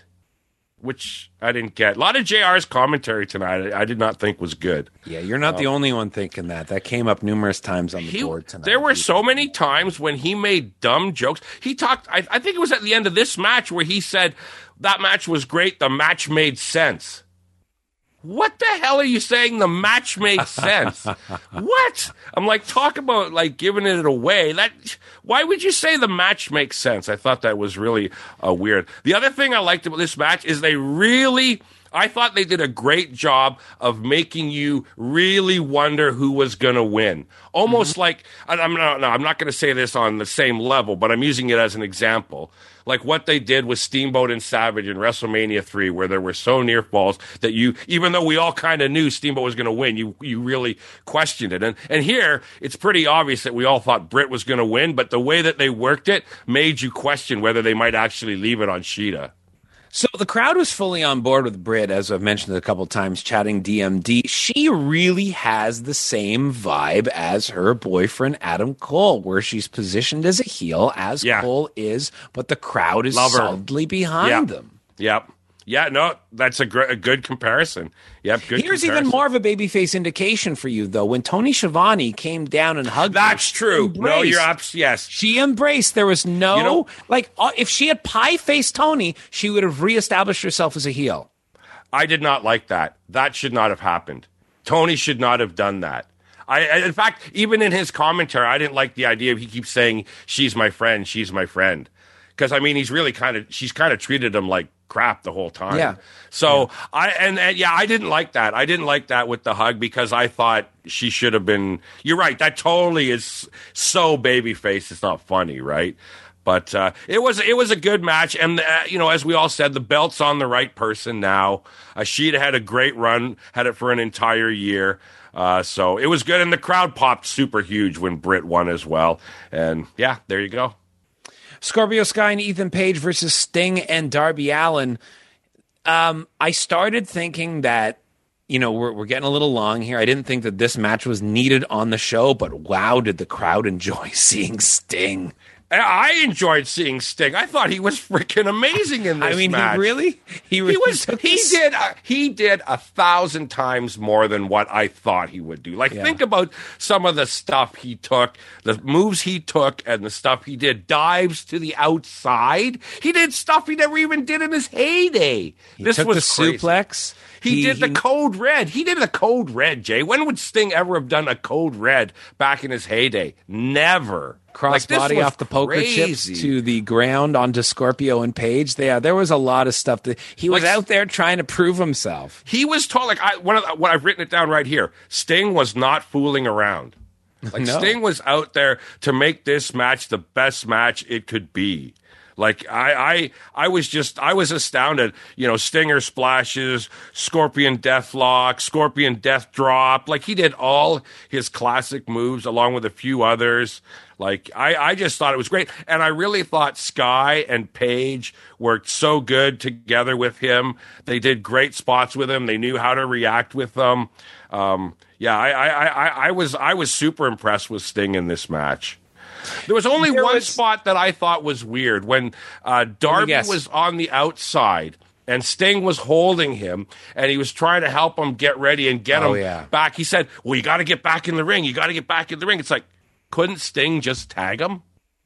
which I didn't get. A lot of J R's commentary tonight I, I did not think was good. Yeah, you're not um, the only one thinking that. That came up numerous times on the he, board tonight. There were so many times when he made dumb jokes. He talked, I, I think it was at the end of this match where he said, that match was great, the match made sense. What the hell are you saying? The match made sense. What? I'm like, talk about like giving it away. That why would you say the match makes sense? I thought that was really uh, weird. The other thing I liked about this match is they really, I thought they did a great job of making you really wonder who was going to win. Almost mm-hmm. like, I'm not, no, I'm not going to say this on the same level, but I'm using it as an example. Like what they did with Steamboat and Savage in WrestleMania three, where there were so near falls that you, even though we all kind of knew Steamboat was going to win, you you really questioned it. And and here, it's pretty obvious that we all thought Britt was going to win, but the way that they worked it made you question whether they might actually leave it on Shida. So the crowd was fully on board with Britt, as I've mentioned a couple times, chatting D M D. She really has the same vibe as her boyfriend, Adam Cole, where she's positioned as a heel, as yeah. Cole is, but the crowd is solidly behind yeah. them. Yep. Yeah, no, that's a, gr- a good comparison. Yep, good Here's comparison. even more of a babyface indication for you, though. When Tony Schiavone came down and hugged That's her, true. embraced. No, you're abs- yes. She embraced. There was no, You know- like, uh, if she had pie-faced Tony, she would have reestablished herself as a heel. I did not like that. That should not have happened. Tony should not have done that. I, I- in fact, even in his commentary, I didn't like the idea of he keeps saying, she's my friend, she's my friend. Because, I mean, he's really kind of, she's kind of treated him like crap the whole time. Yeah. So, yeah. I, and, and yeah, I didn't like that. I didn't like that with the hug because I thought she should have been, you're right, that totally is so babyface, it's not funny, right? But uh, it was it was a good match, and uh, you know, as we all said, the belt's on the right person now. Uh, she'd had a great run, had it for an entire year, uh, so it was good, and the crowd popped super huge when Britt won as well. And yeah, there you go. Scorpio Sky and Ethan Page versus Sting and Darby Allin. Um, I started thinking that, you know, we're we're getting a little long here. I didn't think that this match was needed on the show, but wow, did the crowd enjoy seeing Sting. I enjoyed seeing Sting. I thought he was freaking amazing in this I mean, match. he really, he, He really was. took He this- did. A, he did a thousand times more than what I thought he would do. Like, Yeah. think about some of the stuff he took, the moves he took, and the stuff he did. Dives to the outside. He did stuff he never even did in his heyday. He this took was the crazy. suplex. He, did the code red. He did the code red, Jay. When would Sting ever have done a code red back in his heyday? Never. Like, this crossbody was off the poker crazy. chips to the ground onto Scorpio and Page. Yeah, there was a lot of stuff that he was Like- out there trying to prove himself. He was told, like, I, one of the, what I've written it down right here. Sting was not fooling around. Like, No. Sting was out there to make this match the best match it could be. Like, I, I, I was just, I was astounded. You know, Stinger splashes, Scorpion Deathlock, Scorpion Death Drop. Like, he did all his classic moves along with a few others. Like, I, I just thought it was great. And I really thought Sky and Paige worked so good together with him. They did great spots with him. They knew how to react with them. Um, yeah, I, I, I, I was, I was super impressed with Sting in this match. There was only There one was- spot that I thought was weird when uh, Darby guess. was on the outside and Sting was holding him and he was trying to help him get ready and get Oh, him yeah. back. He said, well, you got to get back in the ring. You got to get back in the ring. It's like, couldn't Sting just tag him?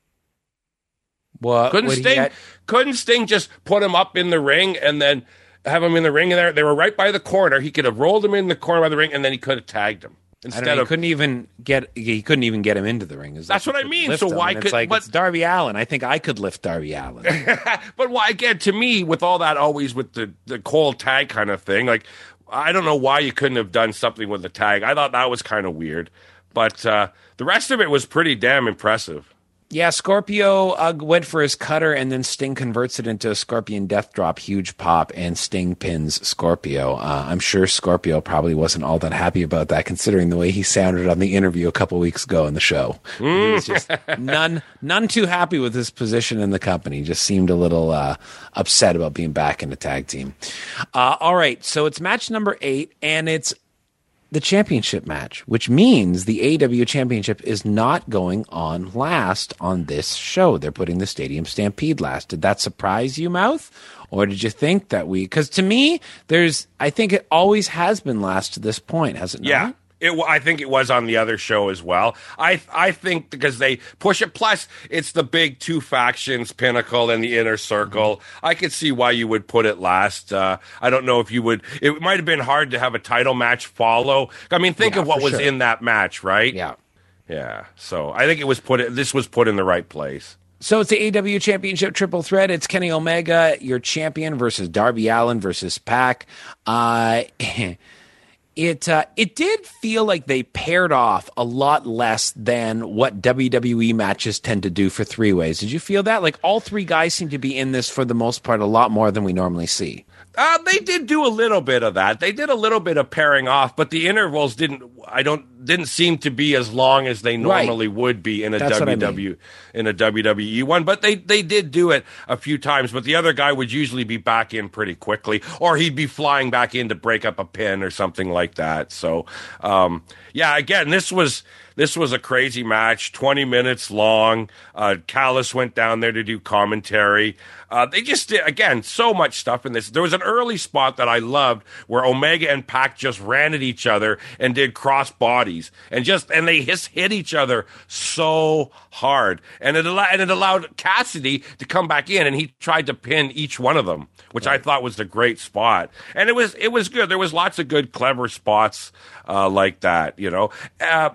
What Couldn't what he Sting? had- Couldn't Sting just put him up in the ring and then have him in the ring? And there, they were right by the corner. He could have rolled him in the corner by the ring, and then he could have tagged him I instead don't know, he of. couldn't even get he couldn't even get him into the ring. It's That's like what he I could mean. lift So him, why and could- it's like but- it's Darby Allin? I think I could lift Darby Allin. But why again? To me, with all that, always with the the cold tag kind of thing, like I don't know why you couldn't have done something with the tag. I thought that was kind of weird, but uh, the rest of it was pretty damn impressive. Yeah, Scorpio uh, went for his cutter, and then Sting converts it into a Scorpion Death Drop, huge pop, and Sting pins Scorpio. Uh, I'm sure Scorpio probably wasn't all that happy about that, considering the way he sounded on the interview a couple weeks ago in the show. He was just none, none too happy with his position in the company. Just seemed a little uh, upset about being back in the tag team. Uh, all right, so it's match number eight, and it's the championship match, which means the A E W championship is not going on last on this show. They're putting the Stadium Stampede last. Did that surprise you, Mouth? Or did you think that we, because to me, there's, I think it always has been last to this point, has it not? Yeah. It, wa- I think it was on the other show as well. I I think because they push it. Plus, it's the big two factions, Pinnacle and the Inner Circle. I could see why you would put it last. Uh, I don't know if you would. It might have been hard to have a title match follow. I mean, think Yeah, of what for was sure. in that match, right? Yeah. Yeah. So I think it was put. This was put in the right place. So it's the A E W Championship Triple Threat. It's Kenny Omega, your champion, versus Darby Allin versus Pac. Uh, it uh, it did feel like they paired off a lot less than what W W E matches tend to do for three ways. Did you feel that? Like all three guys seem to be in this for the most part a lot more than we normally see. Uh, they did do a little bit of that. They did a little bit of pairing off, but the intervals didn't. I don't didn't seem to be as long as they normally would be in a That's what I W W in a W W E one. But they they did do it a few times. But the other guy would usually be back in pretty quickly, or he'd be flying back in to break up a pin or something like that. So um, yeah, again, this was this was a crazy match, twenty minutes long. Uh, Callis went down there to do commentary. Uh, they just did, again, so much stuff in this. There was an early spot that I loved where Omega and Pac just ran at each other and did cross bodies and just, and they just hit each other so hard. And it, al- and it allowed Cassidy to come back in, and he tried to pin each one of them, which I thought was a great spot. And it was, it was good. There was lots of good, clever spots, uh, like that, you know. Uh,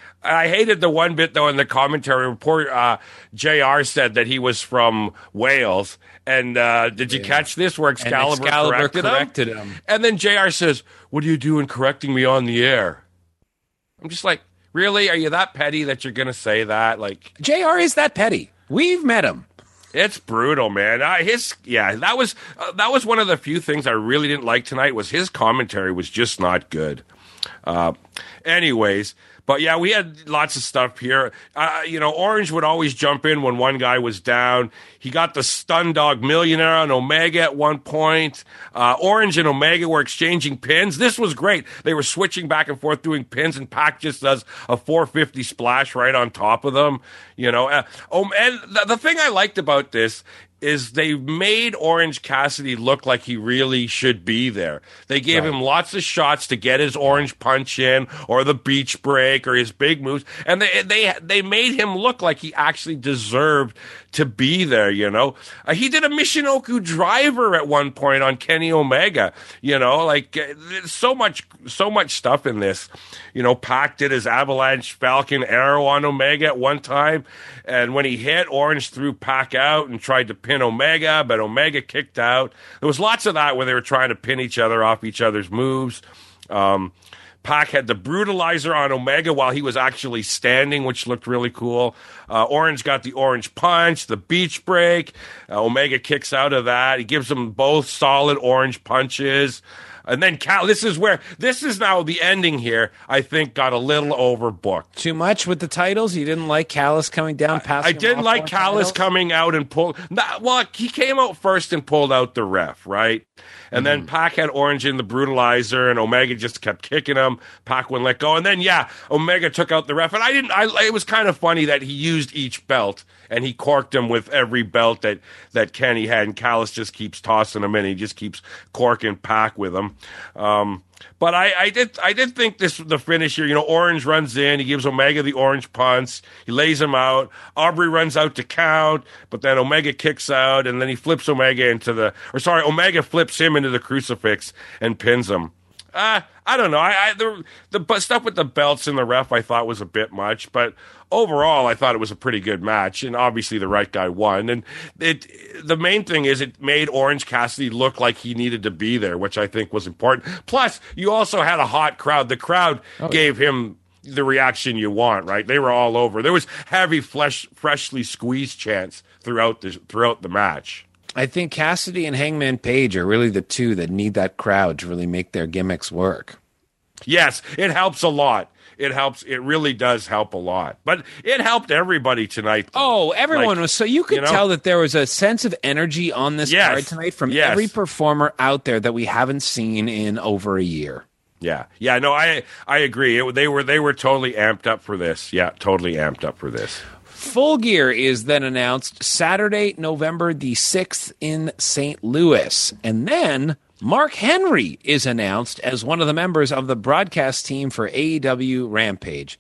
I hated the one bit, though, in the commentary report. Uh, J R said that he was from Wales. And uh, did you yeah. catch this where Excalibur, and Excalibur corrected, corrected him? him? And then J R says, "What are you doing correcting me on the air?" I'm just like, really? Are you that petty that you're going to say that? Like, J R is that petty. We've met him. It's brutal, man. Uh, his yeah, that was uh, that was one of the few things I really didn't like tonight. Was his commentary was just not good. Uh, anyways. But, yeah, we had lots of stuff here. Uh, you know, Orange would always jump in when one guy was down. He got the Stun Dog Millionaire on Omega at one point. Uh, Orange and Omega were exchanging pins. This was great. They were switching back and forth doing pins, and Pac just does a four fifty splash right on top of them. You know, uh, um, and the, the thing I liked about this is they made Orange Cassidy look like he really should be there. They gave right. him lots of shots to get his orange punch in, or the beach break, or his big moves, and they they they made him look like he actually deserved to be there. You know, uh, he did a Michinoku driver at one point on Kenny Omega. You know, like uh, there's so much so much stuff in this. You know, Pac did his Avalanche Falcon Arrow on Omega at one time, and when he hit, Orange threw Pac out and tried to pin Omega, but Omega kicked out. There was lots of that where they were trying to pin each other off each other's moves. Um, Pac had the Brutalizer on Omega while he was actually standing, which looked really cool. Uh, Orange got the Orange Punch, the Beach Break. Uh, Omega kicks out of that. He gives them both solid orange punches. And then Cal, this is where, this is now the ending here, I think, got a little overbooked. Too much with the titles? You didn't like Callis coming down, passing I didn't like Callis coming out and pull. Nah, well, he came out first and pulled out the ref, right? And mm-hmm. then Pac had Orange in the Brutalizer, and Omega just kept kicking him. Pac wouldn't let go. And then, yeah, Omega took out the ref. And I didn't, I, it was kind of funny that he used each belt, and he corked him with every belt that, that Kenny had, and Callis just keeps tossing him in. He just keeps corking Pac with him. Um, but I, I did, I did think this the finish here. You know, Orange runs in, he gives Omega the orange punch, he lays him out. Aubrey runs out to count, but then Omega kicks out, and then he flips Omega into the, or sorry, Omega flips him into the crucifix and pins him. Uh, I don't know. I, I the the stuff with the belts and the ref I thought was a bit much, but overall I thought it was a pretty good match, and obviously the right guy won. And it the main thing is it made Orange Cassidy look like he needed to be there, which I think was important. Plus, you also had a hot crowd. The crowd oh, gave yeah. him the reaction you want, right? They were all over. There was heavy, flesh, freshly squeezed chants throughout the throughout the match. I think Cassidy and Hangman Page are really the two that need that crowd to really make their gimmicks work. Yes, it helps a lot. It helps. It really does help a lot. But it helped everybody tonight. Oh, everyone like, was. So you could you know? tell that there was a sense of energy on this yes. card tonight from yes. every performer out there that we haven't seen in over a year. Yeah, yeah, no, I I agree. It, they were they were totally amped up for this. Yeah, totally amped up for this. Full Gear is then announced Saturday, November the sixth in Saint Louis. And then Mark Henry is announced as one of the members of the broadcast team for A E W Rampage.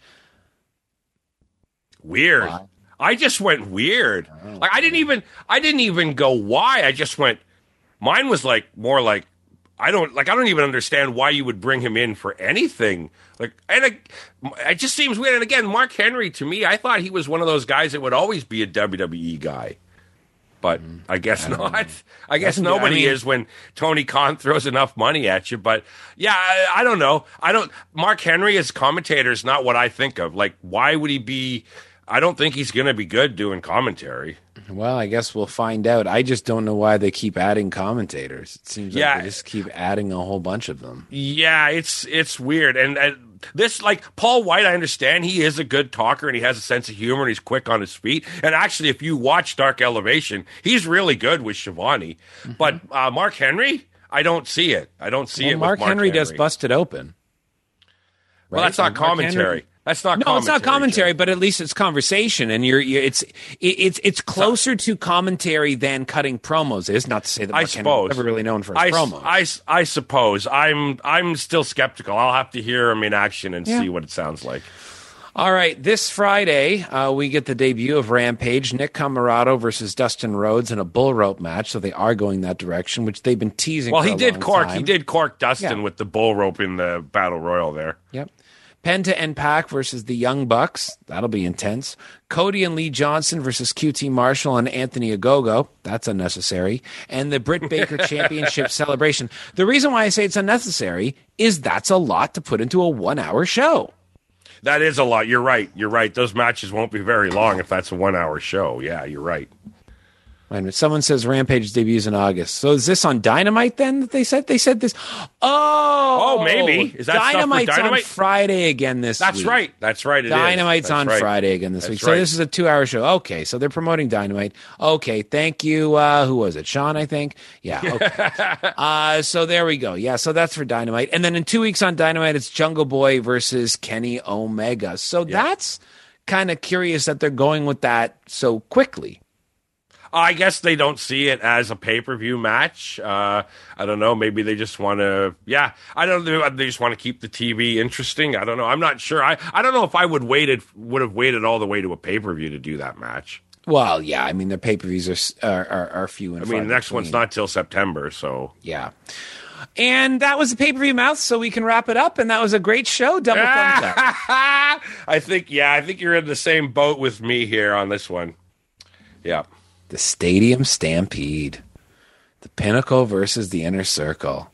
Weird. Why? I just went weird. Oh, like I didn't even I didn't even go why. I just went mine was like more like I don't like I don't even understand why you would bring him in for anything. Like, and it, it just seems weird. And again, Mark Henry, to me, I thought he was one of those guys that would always be a W W E guy. But I guess I not. Know. I guess Doesn't nobody do, I mean, is when Tony Khan throws enough money at you. But yeah, I, I don't know. I don't. Mark Henry as commentator is not what I think of. Like, why would he be? I don't think he's going to be good doing commentary. Well, I guess we'll find out. I just don't know why they keep adding commentators. It seems yeah. like they just keep adding a whole bunch of them. Yeah, it's it's weird. And, and this, like, Paul White, I understand he is a good talker and he has a sense of humor and he's quick on his feet. And actually, if you watch Dark Elevation, he's really good with Shivani. Mm-hmm. But uh, Mark Henry, I don't see it. I don't see well, it Mark with Mark Henry Henry. does Busted Open. Well, right? that's not Mark commentary. Henry, That's not no, commentary. it's not commentary, Jay. but at least it's conversation, and you're, you're it's it, it's it's closer to commentary than cutting promos is. Not to say that Mark I suppose never really known for his I, promos. I, I suppose I'm I'm still skeptical. I'll have to hear him in action and Yeah. see what it sounds like. All right, this Friday, uh, we get the debut of Rampage, Nick Comoroto versus Dustin Rhodes in a bull rope match, so they are going that direction, which they've been teasing Well, for he a did long cork. time. He did cork Dustin Yeah. with the bull rope in the Battle Royal there. Yep. Penta and Pac versus the Young Bucks. That'll be intense. Cody and Lee Johnson versus Q T Marshall and Anthony Ogogo. That's unnecessary. And the Britt Baker Championship celebration. The reason why I say it's unnecessary is that's a lot to put into a one-hour show. That is a lot. You're right. You're right. Those matches won't be very long if that's a one-hour show. Yeah, you're right. Wait a minute. Someone says Rampage debuts in August. So is this on Dynamite then that they said? They said this. Oh, Oh, maybe. Is that stuff with Dynamite's on Dynamite? Friday again this That's week. right. That's right. It is. Dynamite's That's on right. Friday again this That's week. So right. this is a two-hour show. Okay, so they're promoting Dynamite. Okay, thank you. Uh, who was it? Sean, I think. Yeah. Okay. uh, so there we go. Yeah, so that's for Dynamite. And then in two weeks on Dynamite, it's Jungle Boy versus Kenny Omega. So that's kind of curious that they're going with that so quickly. I guess they don't see it as a pay-per-view match. Uh, I don't know. Maybe they just want to, yeah. I don't know. They just want to keep the T V interesting. I don't know. I'm not sure. I, I don't know if I would waited would have waited all the way to a pay-per-view to do that match. Well, yeah. I mean, the pay-per-views are are, are, are few and I far mean, the next one's between. not till September, so. Yeah. And that was the pay-per-view mouth, so we can wrap it up. And that was a great show. Double thumbs up. I think, yeah, I think you're in the same boat with me here on this one. Yeah. The Stadium Stampede. The Pinnacle versus the Inner Circle.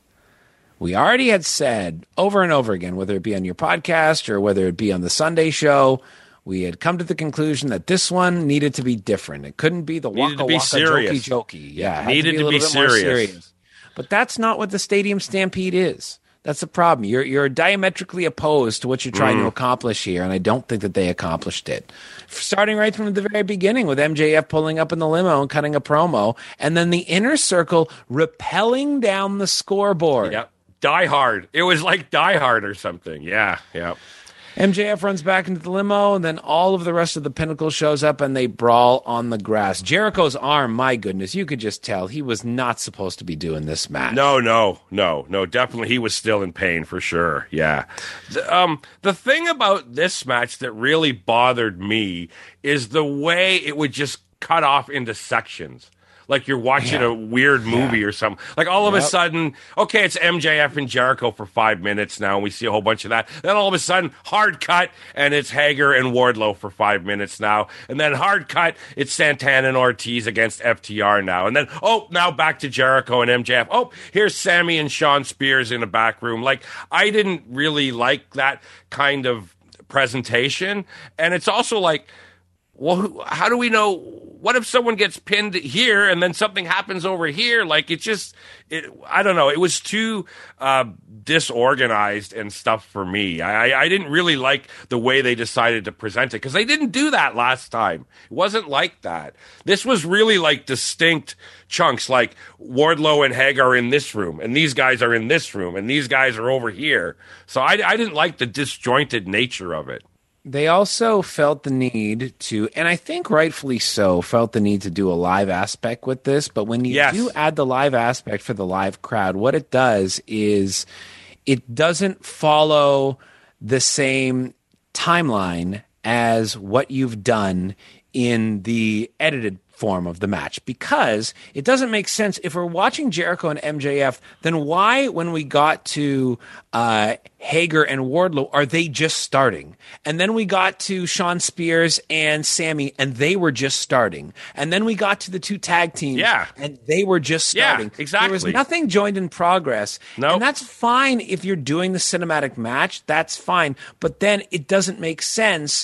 We already had said over and over again, whether it be on your podcast or whether it be on the Sunday show, we had come to the conclusion that this one needed to be different. It couldn't be the Needed waka to be waka serious. jokey jokey. Yeah, it had Needed to be, to a be little bit more serious. But that's not what the Stadium Stampede is. That's the problem. You're you're diametrically opposed to what you're trying Mm. to accomplish here, and I don't think that they accomplished it. Starting right from the very beginning with M J F pulling up in the limo and cutting a promo, and then the Inner Circle rappelling down the scoreboard. Yep. Die Hard. It was like Die Hard or something. Yeah, yeah. M J F runs back into the limo, and then all of the rest of the Pinnacle shows up, and they brawl on the grass. Jericho's arm, my goodness, you could just tell he was not supposed to be doing this match. No, no, no, no. Definitely, he was still in pain for sure. Yeah. The, um, the thing about this match that really bothered me is the way it would just cut off into sections. Like you're watching Yeah. a weird movie Yeah. or something. Like all of Yep. a sudden, okay, it's M J F and Jericho for five minutes now, and we see a whole bunch of that. Then all of a sudden, hard cut, and it's Hager and Wardlow for five minutes now. And then hard cut, it's Santana and Ortiz against F T R now. And then, oh, now back to Jericho and M J F. Oh, here's Sammy and Sean Spears in the back room. Like, I didn't really like that kind of presentation. And it's also like, well, who- how do we know? What if someone gets pinned here and then something happens over here? Like, it just, it, I don't know. It was too uh, disorganized and stuff for me. I, I didn't really like the way they decided to present it because they didn't do that last time. It wasn't like that. This was really like distinct chunks, like Wardlow and Hager are in this room, and these guys are in this room, and these guys are over here. So I, I didn't like the disjointed nature of it. They also felt the need to, and I think rightfully so, felt the need to do a live aspect with this. But when you Yes. do add the live aspect for the live crowd, what it does is it doesn't follow the same timeline as what you've done in the edited form of the match, because it doesn't make sense. If we're watching Jericho and M J F, then why, when we got to uh, Hager and Wardlow, are they just starting? And then we got to Sean Spears and Sammy, and they were just starting. And then we got to the two tag teams, Yeah. and they were just Yeah, starting. exactly. There was nothing joined in progress. Nope. And that's fine if you're doing the cinematic match. That's fine. But then it doesn't make sense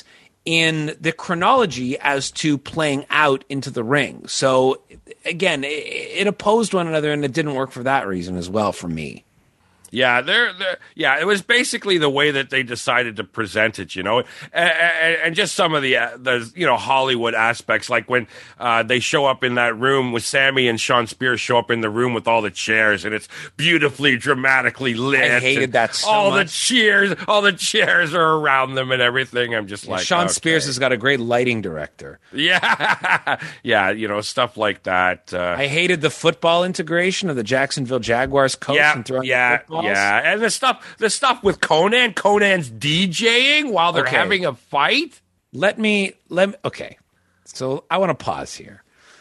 in the chronology as to playing out into the ring. So again, it, it opposed one another, and it didn't work for that reason as well for me. Yeah, they're, they're yeah. It was basically the way that they decided to present it, you know, and, and, and just some of the uh, the you know Hollywood aspects, like when uh, they show up in that room with Sammy and Sean Spears show up in the room with all the chairs, and it's beautifully, dramatically lit. I hated that so all much. the cheers, all the chairs are around them and everything. I'm just like, Sean okay. Spears has got a great lighting director. Yeah, yeah, you know, stuff like that. Uh, I hated the football integration of the Jacksonville Jaguars coach yeah, and throwing yeah, the footballs. yeah, and the stuff, the stuff with Conan. Conan's DJing while they're Okay. having a fight. Let me let me, okay. So I want to pause here.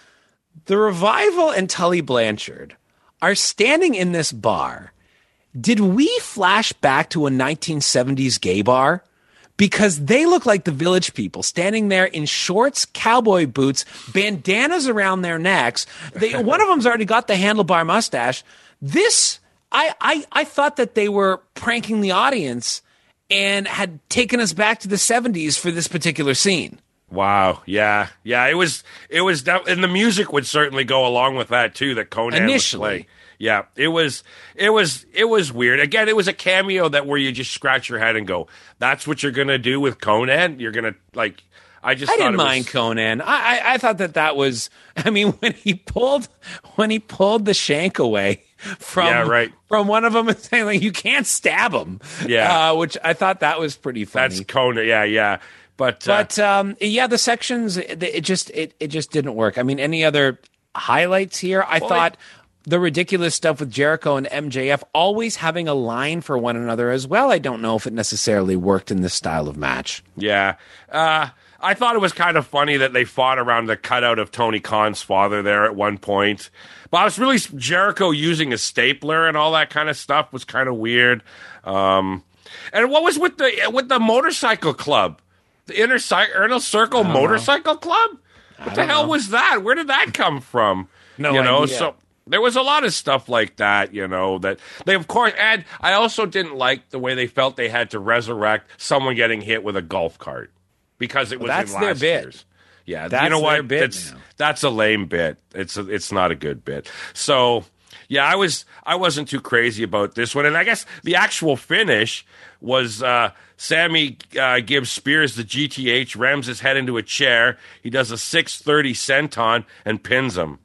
The Revival and Tully Blanchard are standing in this bar. Did we flash back to a nineteen seventies gay bar? Because they look like the Village People standing there in shorts, cowboy boots, bandanas around their necks. They, one of them's already got the handlebar mustache. This, I, I, I thought that they were pranking the audience and had taken us back to the seventies for this particular scene. Wow, yeah, yeah. It was, it was, def- and the music would certainly go along with that too. That Conan Initially. was playing. Yeah, it was, it was, it was weird. Again, it was a cameo that where you just scratch your head and go, "That's what you're gonna do with Conan? You're gonna like." I just, I thought didn't it was, mind Conan. I, I, I thought that that was. I mean, when he pulled, when he pulled the shank away from, Yeah, right. from one of them and saying like, "You can't stab him." Yeah. uh, which I thought that was pretty funny. That's Conan. Yeah, yeah. But, uh, But um, yeah, the sections it, it just it, it just didn't work. I mean, any other highlights here? I Well, thought the ridiculous stuff with Jericho and M J F always having a line for one another as well. I don't know if it necessarily worked in this style of match. yeah. Uh, I thought it was kind of funny that they fought around the cutout of Tony Khan's father there at one point. But I was really Jericho using a stapler and all that kind of stuff was kind of weird. Um, and what was with the with the motorcycle club, the inner, Cy- inner circle motorcycle club? What the hell know. was that? Where did that come from? No you know, idea. so. There was a lot of stuff like that, you know, that they, of course, and I also didn't like the way they felt they had to resurrect someone getting hit with a golf cart because it was Well, that's in their last bit. year's. Yeah, That's you know their what? bit It's, now. that's a lame bit. It's a, it's not a good bit. So, yeah, I was I wasn't too crazy about this one, and I guess the actual finish was uh, Sammy uh, gives Spears the G T H, rams his head into a chair. He does a six thirty senton and pins him.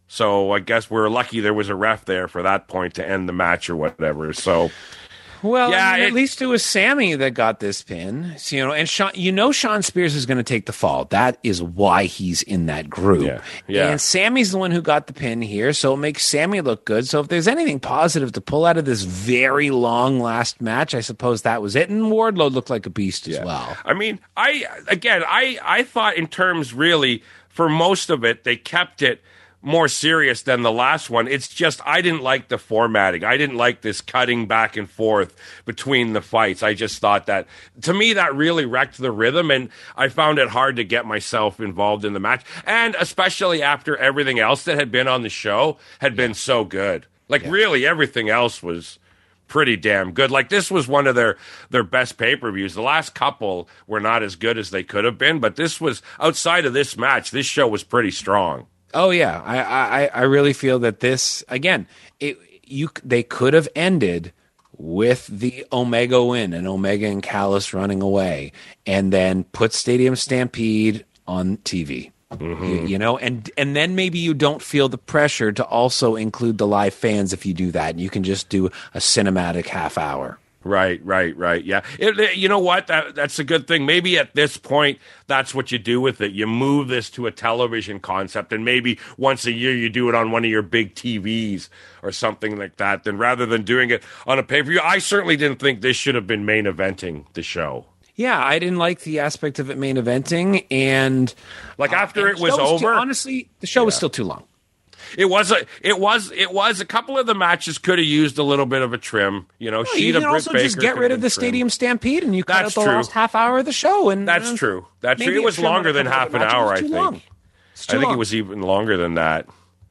So I guess we're lucky there was a ref there for that point to end the match or whatever. So Well, Yeah, I mean, it- at least it was Sammy that got this pin. So, you know, and Sean, you know, Sean Spears is going to take the fall. That is why he's in that group. Yeah, yeah. And Sammy's the one who got the pin here, so it makes Sammy look good. So if there's anything positive to pull out of this very long last match, I suppose that was it. And Wardlow looked like a beast as well. I mean, I again, I I thought in terms really for most of it they kept it more serious than the last one. It's just I didn't like the formatting. I didn't like this cutting back and forth between the fights. I just thought that to me that really wrecked the rhythm, and I found it hard to get myself involved in the match. And especially after everything else that had been on the show had been so good. Like really everything else was pretty damn good. Like this was one of their their best pay-per-views. The last couple were not as good as they could have been, but this was outside of this match, this show was pretty strong. Oh yeah, I, I I really feel that this again, it you they could have ended with the Omega win and Omega and Callis running away, and then put Stadium Stampede on T V. Mm-hmm. You, you know, and and then maybe you don't feel the pressure to also include the live fans if you do that, and you can just do a cinematic half hour. Right, right, right. Yeah. It, it- you know what? That, that's a good thing. Maybe at this point, that's what you do with it. You move this to a television concept, and maybe once a year you do it on one of your big T Vs or something like that, then rather than doing it on a pay-per-view. I certainly didn't think this should have been main eventing the show. Yeah, I didn't like the aspect of it main eventing, and Like after and it was the show too- over, honestly, the show was still too long. it was a, it was, it was a couple of the matches could have used a little bit of a trim. You know, Well, Sheeta, you can Britt also Baker just get could rid have of been the trimmed. Stadium Stampede, and you cut That's out the true. last half hour of the show. And That's uh, true. That's maybe true. It a was trim on longer a than couple half other an matches hour. was I too think. long. It's too I think long. it was even longer than that.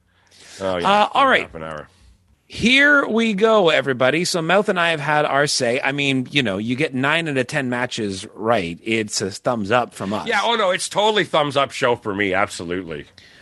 Oh yeah. Uh, all right. half an hour. Here we go, everybody. So Mouth and I have had our say. I mean, you know, you get nine out of ten matches right. It's a thumbs up from us. Yeah, oh no, it's totally thumbs up show for me, absolutely.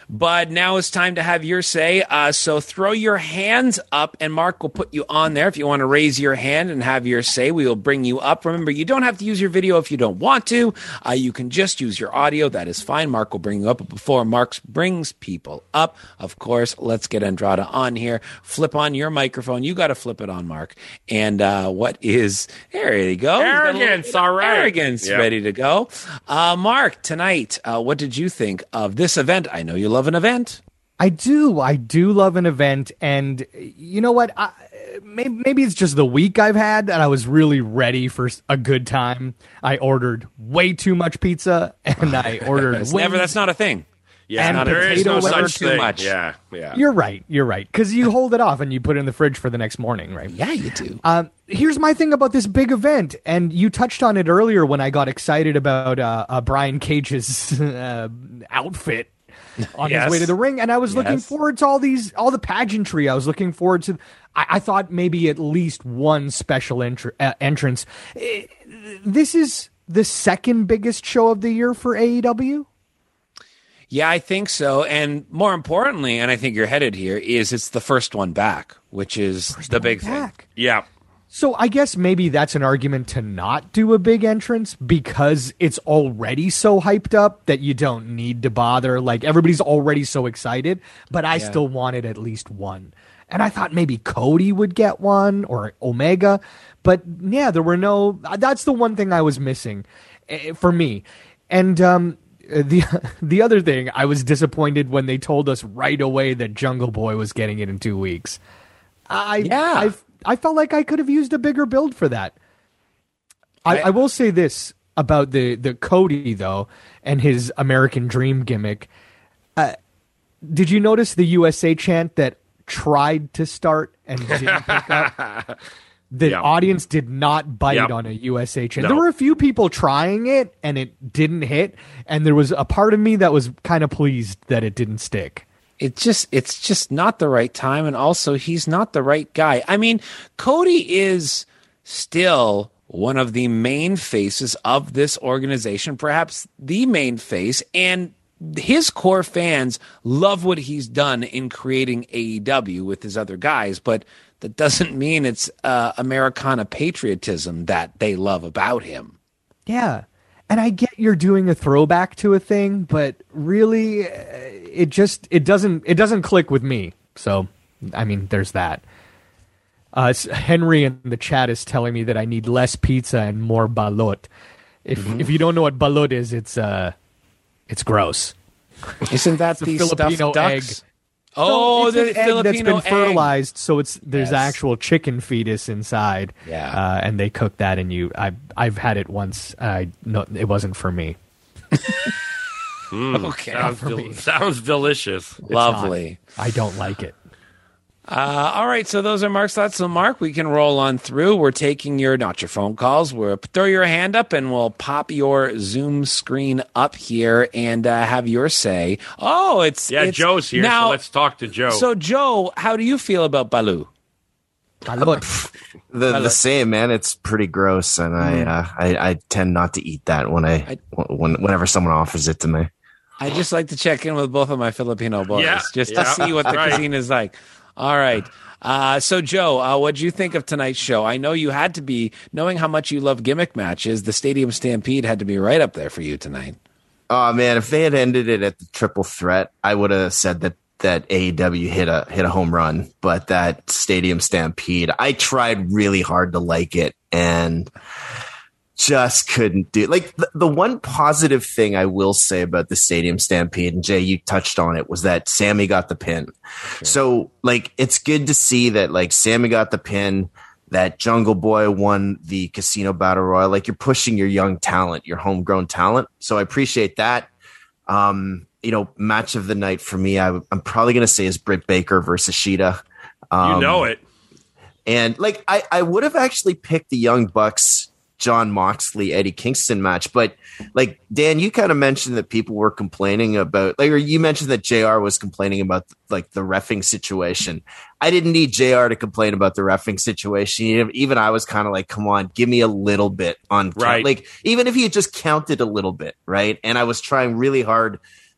But now it's time to have your say. Uh, so throw your hands up, and Mark will put you on there. If you want to raise your hand and have your say, we will bring you up. Remember, you don't have to use your video if you don't want to. Uh, you can just use your audio. That is fine. Mark will bring you up. But before Mark brings people up, of course, let's get Andrada on here. Flip on your microphone. You got to flip it on, Mark. And uh, what is... There you go. Arrogance, all right. Arrogance, Yep. ready to go. Uh, Mark, tonight, uh, what did you think of this event? I know you love an event. I do. I do love an event. And you know what? I, maybe, maybe it's just the week I've had that I was really ready for a good time. I ordered way too much pizza, and I ordered It's wings. never, that's not a thing. Yeah, And there is no potato such wedge. Too thing. much. Yeah, yeah. You're right. You're right. Because you hold it off and you put it in the fridge for the next morning, right? Yeah, you do. Um, here's my thing about this big event, and you touched on it earlier when I got excited about uh, uh, Brian Cage's uh, outfit on Yes. his way to the ring, and I was looking Yes. forward to all these, all the pageantry. I was looking forward to. I, I thought maybe at least one special entr- uh, entrance. Eh, This is the second biggest show of the year for A E W. Yeah, I think so. And more importantly, and I think you're headed here, is it's the first one back, which is the big thing. Back. Yeah. So I guess maybe that's an argument to not do a big entrance because it's already so hyped up that you don't need to bother. Like everybody's already so excited, but I Yeah. still wanted at least one. And I thought maybe Cody would get one or Omega, but yeah, there were no. That's the one thing I was missing eh, for me. And um, the the other thing, I was disappointed when they told us right away that Jungle Boy was getting it in two weeks. I Yeah. I I felt like I could have used a bigger build for that. I, I- I will say this about the, the Cody, though, and his American Dream gimmick. Uh, did you notice the U S A chant that tried to start and didn't pick up? The Yeah. audience did not bite Yep. on a U S A chant. No. There were a few people trying it, and it didn't hit, and there was a part of me that was kind of pleased that it didn't stick. It just it's just not the right time, and also he's not the right guy. I mean, Cody is still one of the main faces of this organization, perhaps the main face, and his core fans love what he's done in creating A E W with his other guys, but that doesn't mean it's uh, Americana patriotism that they love about him. Yeah. And I get you're doing a throwback to a thing, but really uh, it just it doesn't it doesn't click with me. So, I mean, there's that. Uh, s- Henry in the chat is telling me that I need less pizza and more balut. If Mm-hmm. if you don't know what balut is, it's uh it's gross. Isn't that a the Filipino stuffed ducks? egg. Oh, So the it's an egg Filipino that's been fertilized, egg. so it's there's Yes. actual chicken fetus inside. Yeah. uh, and they cook that, and you. I I've had it once. I no, it wasn't for me. Okay, Sounds, del- sounds delicious. lovely. I don't like it. Uh, all right, so those are Mark's thoughts. So, Mark, we can roll on through. We're taking your, not your phone calls. We'll throw your hand up and we'll pop your Zoom screen up here and uh, have your say. Oh, it's Yeah, it's, Joe's here, now. so let's talk to Joe. So, Joe, how do you feel about Baloo? Balut. The the same, man. It's pretty gross, and I, uh, I I tend not to eat that when I, I- when whenever someone offers it to me. I just like to check in with both of my Filipino boys Yeah, just yeah, to see what the right. cuisine is like. All right. Uh, so, Joe, uh, what did you think of tonight's show? I know you had to be, knowing how much you love gimmick matches, the Stadium Stampede had to be right up there for you tonight. Oh man, if they had ended it at the triple threat, I would have said that that A E W hit a hit a home run. But that Stadium Stampede, I tried really hard to like it and just couldn't do. Like the, the one positive thing I will say about the Stadium Stampede, and Jay, you touched on it, was that Sammy got the pin. So like it's good to see that like Sammy got the pin. That Jungle Boy won the Casino Battle Royal. Like you're pushing your young talent, your homegrown talent. So I appreciate that. Um, you know, match of the night for me, I, I'm probably going to say is Britt Baker versus Sheeta. Um, you know it. And like I, I would have actually picked the Young Bucks, John Moxley, Eddie Kingston match. But like, Dan, you kind of mentioned that people were complaining about, like, or you mentioned that J R was complaining about like the reffing situation. I didn't need J R to complain about the reffing situation. Even, even I was kind of like, come on, give me a little bit on count. Right. Like, even if you just counted a little bit, right? And I was trying really hard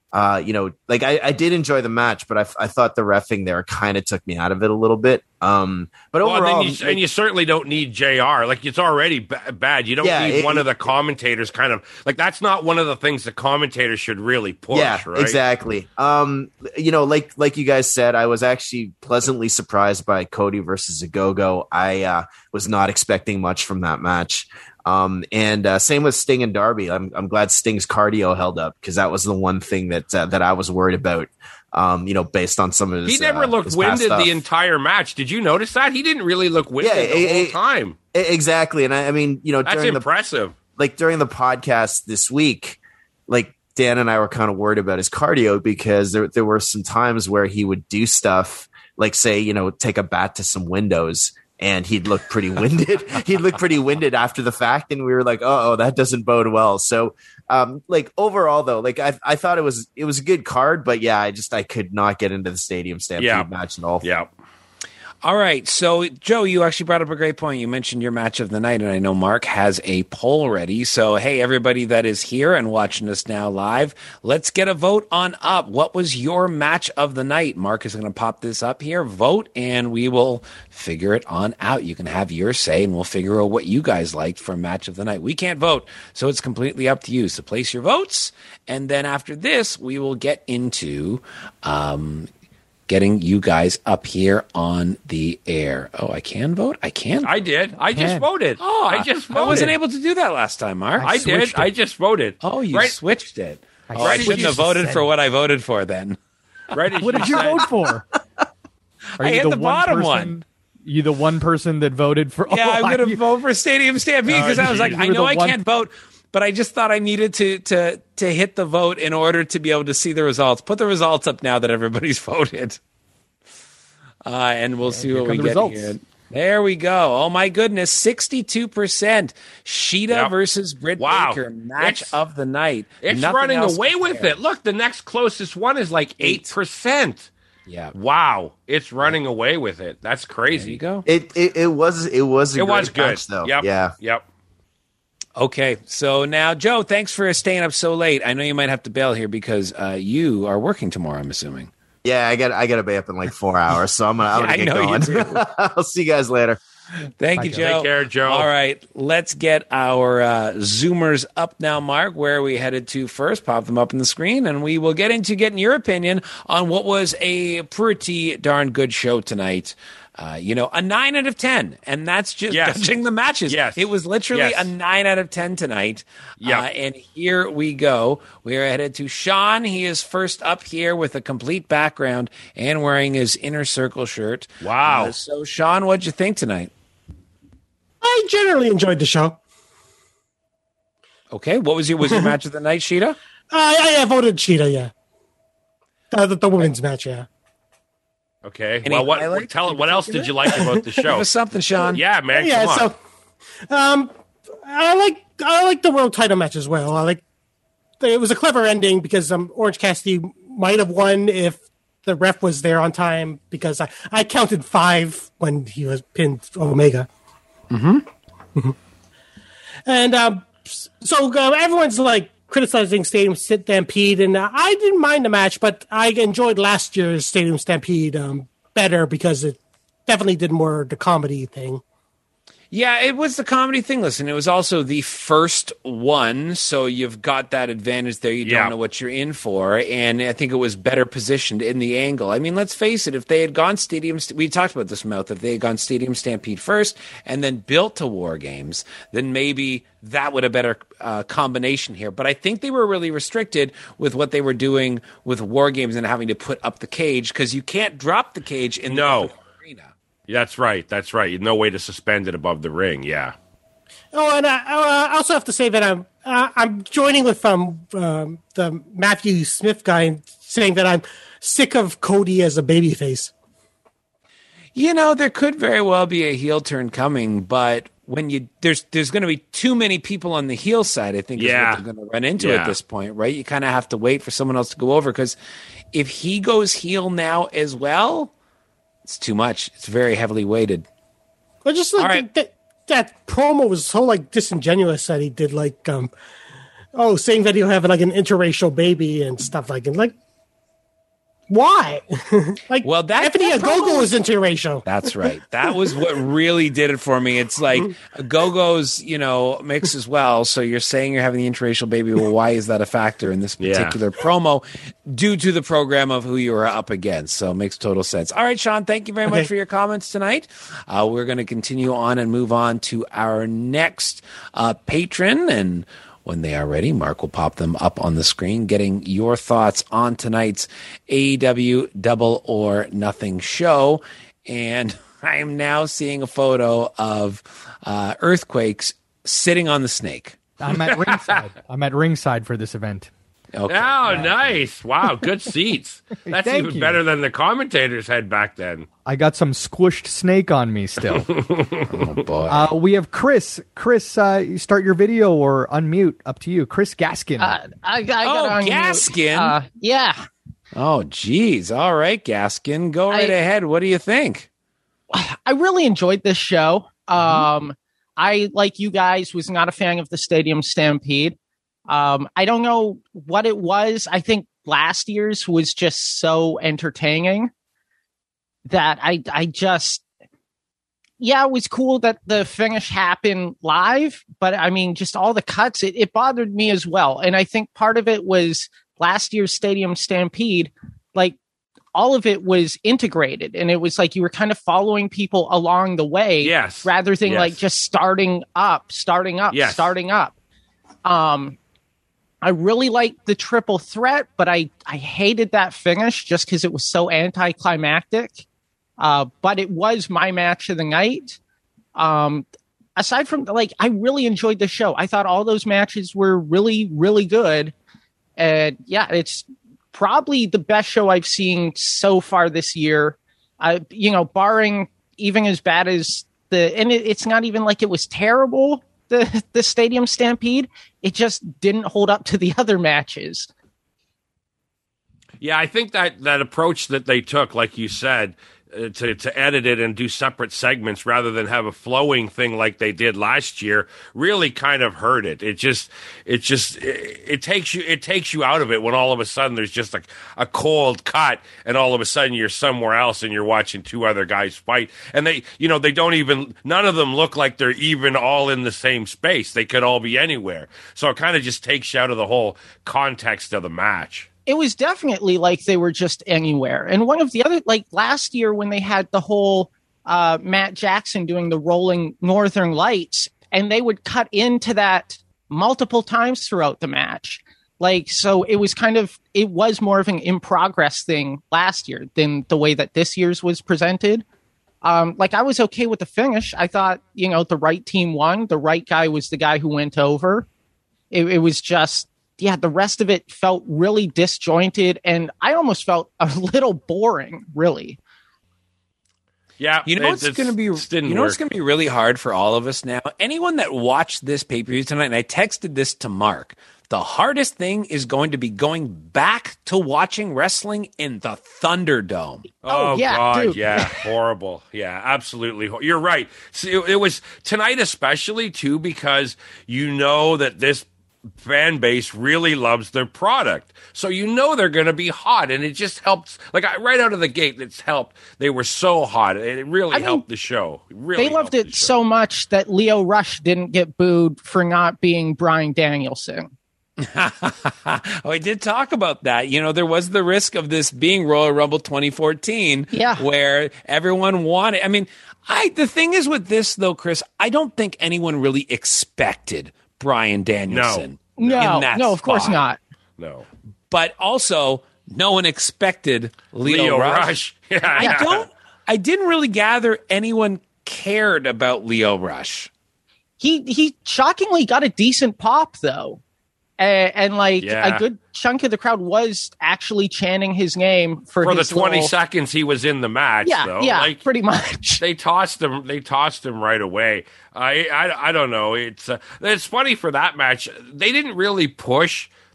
uh, you know, like I, I did enjoy the match, but I, I thought the reffing there kind of took me out of it a little bit. Um, but well, overall, and you, and you certainly don't need J R. Like, it's already b- bad. You don't Yeah, need it- one of the commentators kind of like that's not one of the things the commentators should really push. yeah, right? exactly. Um, you know, like like you guys said, I was actually pleasantly surprised by Cody versus Agogo. I uh, was not expecting much from that match. Um, and uh, same with Sting and Darby. I'm I'm glad Sting's cardio held up because that was the one thing that uh, that I was worried about. Um, you know, based on some of his, He never uh, looked his past winded stuff. the entire match. Did you notice that? He didn't really look winded Yeah, the it- whole it- time. E- Exactly, and I, I mean, you know, That's during the impressive. like during the podcast this week, like Dan and I were kind of worried about his cardio because there there were some times where he would do stuff like say, you know, take a bat to some windows and he'd look pretty winded. He'd look pretty winded after the fact, and we were like, oh, that doesn't bode well. So, um, like overall though, like I I thought it was it was a good card, but yeah, I just I could not get into the Stadium Stampede Yeah. match at all. Yeah. All right. So, Joe, you actually brought up a great point. You mentioned your match of the night, and I know Mark has a poll ready. So, hey, everybody that is here and watching us now live, let's get a vote on up. What was your match of the night? Mark is going to pop this up here. Vote, and we will figure it on out. You can have your say, and we'll figure out what you guys liked for match of the night. We can't vote, so it's completely up to you. So, place your votes, and then after this, we will get into um, getting you guys up here on the air. Oh, I can vote? I can? I did. I just Can. voted. Oh, I just voted. I wasn't able to do that last time, Mark. I did. switched it. I just voted. Oh, you right, switched it. I oh, I switched shouldn't have it. voted for what I voted for then. right as What did you said. vote for? Are I hit the bottom person, one. You the one person that voted for? Yeah, oh, I'm going I- to vote for Stadium Stampede because I was like, you I were know the I one- can't vote, but I just thought I needed to to to hit the vote in order to be able to see the results. Put the results up now that everybody's voted, uh, and we'll see here what we come the get results. here. There we go. Oh my goodness, sixty-two percent Sheeta Yep. versus Britt Wow. Baker match It's- of the night. It's Nothing running else away with compared. it. Look, the next closest one is like eight percent. Yeah, Wow, it's running away with it. That's there crazy. you go. It, it it was it was a It great was good, match, though. Yep. Yeah. Yep. Okay, so now, Joe, thanks for staying up so late. I know you might have to bail here because uh, you are working tomorrow, I'm assuming. Yeah, I got I got to be up in like four hours, so I'm gonna, I'm Yeah, I gonna get know you going. do. I'll see you guys later. Thank Bye, you, Joe. Joe. Take care, Joe. All right, let's get our uh, Zoomers up now, Mark. Where are we headed to first? Pop them up on the screen, and we will get into getting your opinion on what was a pretty darn good show tonight. Uh, you know, a nine out of ten, and that's just Yes. judging the matches. Yes. It was literally Yes. a nine out of ten tonight. Yeah. Uh, and here we go. We are headed to Sean. He is first up here with a complete background and wearing his Inner Circle shirt. Wow. Uh, so, Sean, what'd you think tonight? I generally enjoyed the show. Okay, what was your was your match of the night, Sheeta? I, I voted Cheetah, yeah. Uh, the, the women's match, yeah. Okay. Any well, what? highlights Tell in what else did you like about the Give show? us something, Sean. yeah, man. yeah, come on. so um, I like I like the world title match as well. I like it was a clever ending because um, Orange Cassidy might have won if the ref was there on time because I, I counted five when he was pinned Omega. Mm-hmm. And um, so uh, everyone's like criticizing Stadium Stampede, and uh, I didn't mind the match, but I enjoyed last year's Stadium Stampede um, better because it definitely did more the comedy thing. Yeah, it was the comedy thing. Listen, it was also the first one, so you've got that advantage there. You Yeah. don't know what you're in for, and I think it was better positioned in the angle. I mean, let's face it, if they had gone Stadium, we talked about this, Mouth, if they had gone Stadium Stampede first and then built to War Games, then maybe that would have been a better uh, combination here. But I think they were really restricted with what they were doing with War Games and having to put up the cage because you can't drop the cage in No. the arena. That's right. That's right. No way to suspend it above the ring. Yeah. Oh, and I, I also have to say that I'm uh, I'm joining with um, um the Matthew Smith guy saying that I'm sick of Cody as a babyface. You know, there could very well be a heel turn coming, but when you there's there's going to be too many people on the heel side, I think Yeah. is what they're going to run into Yeah. at this point, right? You kind of have to wait for someone else to go over because if he goes heel now as well, it's too much. It's very heavily weighted. But just like All right. that, that promo was so like disingenuous that he did like um oh, saying that he'll have like an interracial baby and stuff like that. Like, why? like, well, that, Anthony that Ogogo promo- is interracial. That's right. That was what really did it for me. It's like Gogo's, you know, mix as well. So you're saying you're having the interracial baby. Well, why is that a factor in this particular yeah. promo? Due to the program of who you are up against. So it makes total sense. All right, Sean, thank you very okay. much for your comments tonight. Uh, we're going to continue on and move on to our next uh, patron. And when they are ready, Mark will pop them up on the screen, getting your thoughts on tonight's A E W Double or Nothing show. And I am now seeing a photo of uh, Earthquakes sitting on the snake. I'm at ringside. I'm at ringside for this event. Oh, Okay. nice. Wow, good seats. That's Thank even you. better than the commentators had back then. I got some squished snake on me still. Oh, boy. Uh, we have Chris. Chris, uh, you start your video or unmute. Up to you. Chris Gaskin. Uh, I, I got Oh, on Gaskin. Uh, yeah. Oh, geez. All right, Gaskin. Go right I- ahead. What do you think? I really enjoyed this show. Um, I, like you guys, was not a fan of the Stadium Stampede. Um, I don't know what it was. I think last year's was just so entertaining that I, I just, yeah, it was cool that the finish happened live, but I mean, just all the cuts, it, it bothered me as well. And I think part of it was last year's Stadium Stampede, like all of it was integrated, and it was like you were kind of following people along the way, Yes. rather than Yes. like just starting up, starting up, Yes. starting up. Um, I really liked the triple threat, but I, I hated that finish just because it was so anticlimactic. Uh, but it was my match of the night. Um, aside from, like, I really enjoyed the show. I thought all those matches were really, really good. And yeah, it's probably the best show I've seen so far this year. I, you know, barring even as bad as the, and it, it's not even like it was terrible, the the Stadium Stampede. It just didn't hold up to the other matches. Yeah, I think that that approach that they took, like you said, uh, to to edit it and do separate segments rather than have a flowing thing like they did last year, really kind of hurt it. It just, it just, it, it takes you, it takes you out of it when all of a sudden there's just a, a cold cut, and all of a sudden you're somewhere else and you're watching two other guys fight, and they, you know, they don't even, none of them look like they're even all in the same space. They could all be anywhere. So it kind of just takes you out of the whole context of the match. It was definitely like they were just anywhere. And one of the other, like last year when they had the whole uh, Matt Jackson doing the rolling Northern Lights, and they would cut into that multiple times throughout the match. Like, so it was kind of, it was more of an in progress thing last year than the way that this year's was presented. Um, like, I was okay with the finish. I thought, you know, the right team won. The right guy was the guy who went over. It, it was just, yeah, the rest of it felt really disjointed, and I almost felt a little boring, really. Yeah, You know it- what's it's- going to be it didn't you know what's work. going to be really hard for all of us now? Anyone that watched this pay-per-view tonight, and I texted this to Mark, the hardest thing is going to be going back to watching wrestling in the Thunderdome. Oh, Oh, yeah, God, dude. yeah, horrible. Yeah, absolutely. hor- You're right. See, it, it was tonight especially, too, because you know that this fan base really loves their product. So you know they're going to be hot, and it just helps. Like, I, right out of the gate, it's helped. They were so hot. It really I mean, helped the show. It really They loved helped it the show. so much that Leo Rush didn't get booed for not being Bryan Danielson. Oh, I did talk about that. You know, there was the risk of this being Royal Rumble twenty fourteen, Yeah. where everyone wanted. I mean, I the thing is with this though, Chris, I don't think anyone really expected Bryan Danielson. No, in that no, of course spot. not. No. But also, no one expected Leo, Leo Rush. Rush. Yeah, I yeah. don't. I didn't really gather anyone cared about Leo Rush. He he shockingly got a decent pop though, and, and like Yeah. a good chunk of the crowd was actually chanting his name for, For the his twenty little- seconds he was in the match, Yeah, though. yeah, like, pretty much. They tossed him. They tossed him right away. I, I, I don't know. It's uh, it's funny for that match. They didn't really push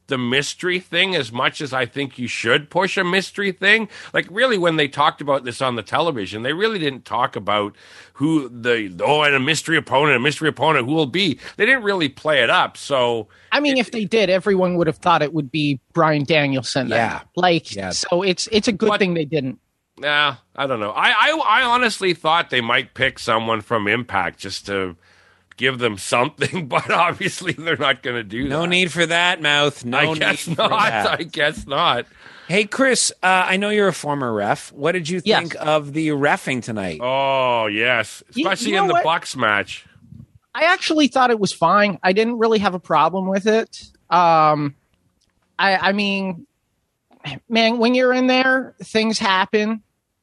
the mystery thing as much as I think you should push a mystery thing. Like, really, when they talked about this on the television, they really didn't talk about who the, oh, and a mystery opponent, a mystery opponent, who will be. They didn't really play it up. So, I mean, it, if they did, everyone would have thought it would be Bryan Danielson. Then. Yeah. Like, yeah. so it's it's a good But, thing they didn't. Nah, I don't know. I, I, I honestly thought they might pick someone from Impact just to give them something, but obviously they're not going to do No that. need for that, Mouth. No I need guess for not. that. I guess not. Hey, Chris, uh, I know you're a former ref. What did you Yes. think of the reffing tonight? Oh, yes. You- Especially you know in the what? Bucks match. I actually thought it was fine. I didn't really have a problem with it. Um, I, I mean, man, when you're in there, things happen,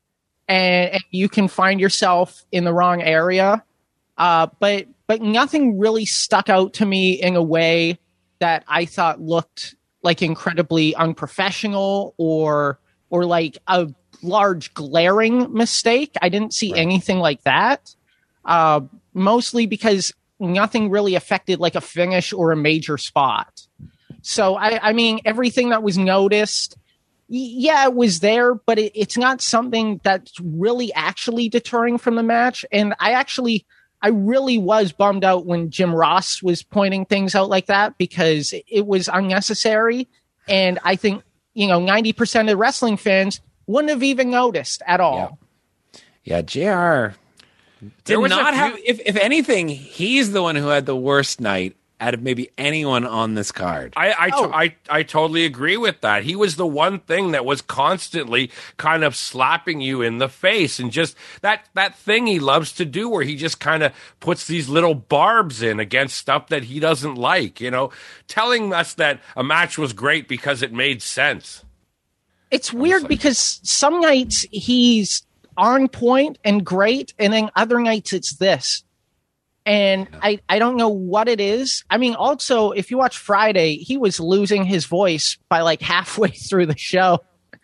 and, and you can find yourself in the wrong area. Uh, but but nothing really stuck out to me in a way that I thought looked like incredibly unprofessional or or like a large glaring mistake. I didn't see anything like that. Uh, mostly because nothing really affected like a finish or a major spot. So I, I mean, everything that was noticed, y- yeah, it was there, but it, it's not something that's really actually deterring from the match. And I actually, I really was bummed out when Jim Ross was pointing things out like that because it was unnecessary. And I think, you know, ninety percent of wrestling fans wouldn't have even noticed at all. Yeah, yeah J R did was a not few- have, if, if anything, he's the one who had the worst night out of maybe anyone on this card. I I, Oh. I I totally agree with that. He was the one thing that was constantly kind of slapping you in the face, and just that that thing he loves to do, where he just kind of puts these little barbs in against stuff that he doesn't like. You know, telling us that a match was great because it made sense. It's weird because some nights he's on point and great, and then other nights it's this. And I, I don't know what it is. I mean, also, if you watch Friday, he was losing his voice by like halfway through the show.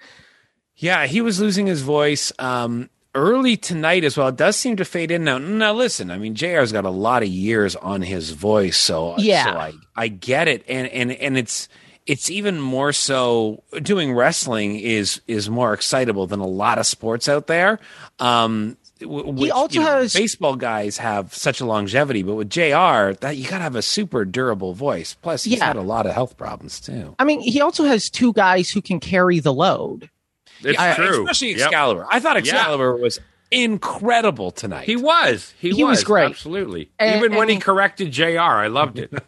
Yeah, he was losing his voice um, early tonight as well. It does seem to fade in now. Now, listen, I mean, J R's got a lot of years on his voice, so Yeah. so I, I get it, and and and it's it's even more so. Doing wrestling is is more excitable than a lot of sports out there. Um, w- which, also you know, has- baseball guys have such a longevity, but with J R, that you got to have a super durable voice. Plus, he's Yeah. had a lot of health problems too. I mean, he also has two guys who can carry the load. It's I- true, especially Yep. Excalibur. I thought Yeah. Excalibur was incredible tonight. He was. He, He was great. Absolutely. And- Even when he and- corrected J R, I loved it.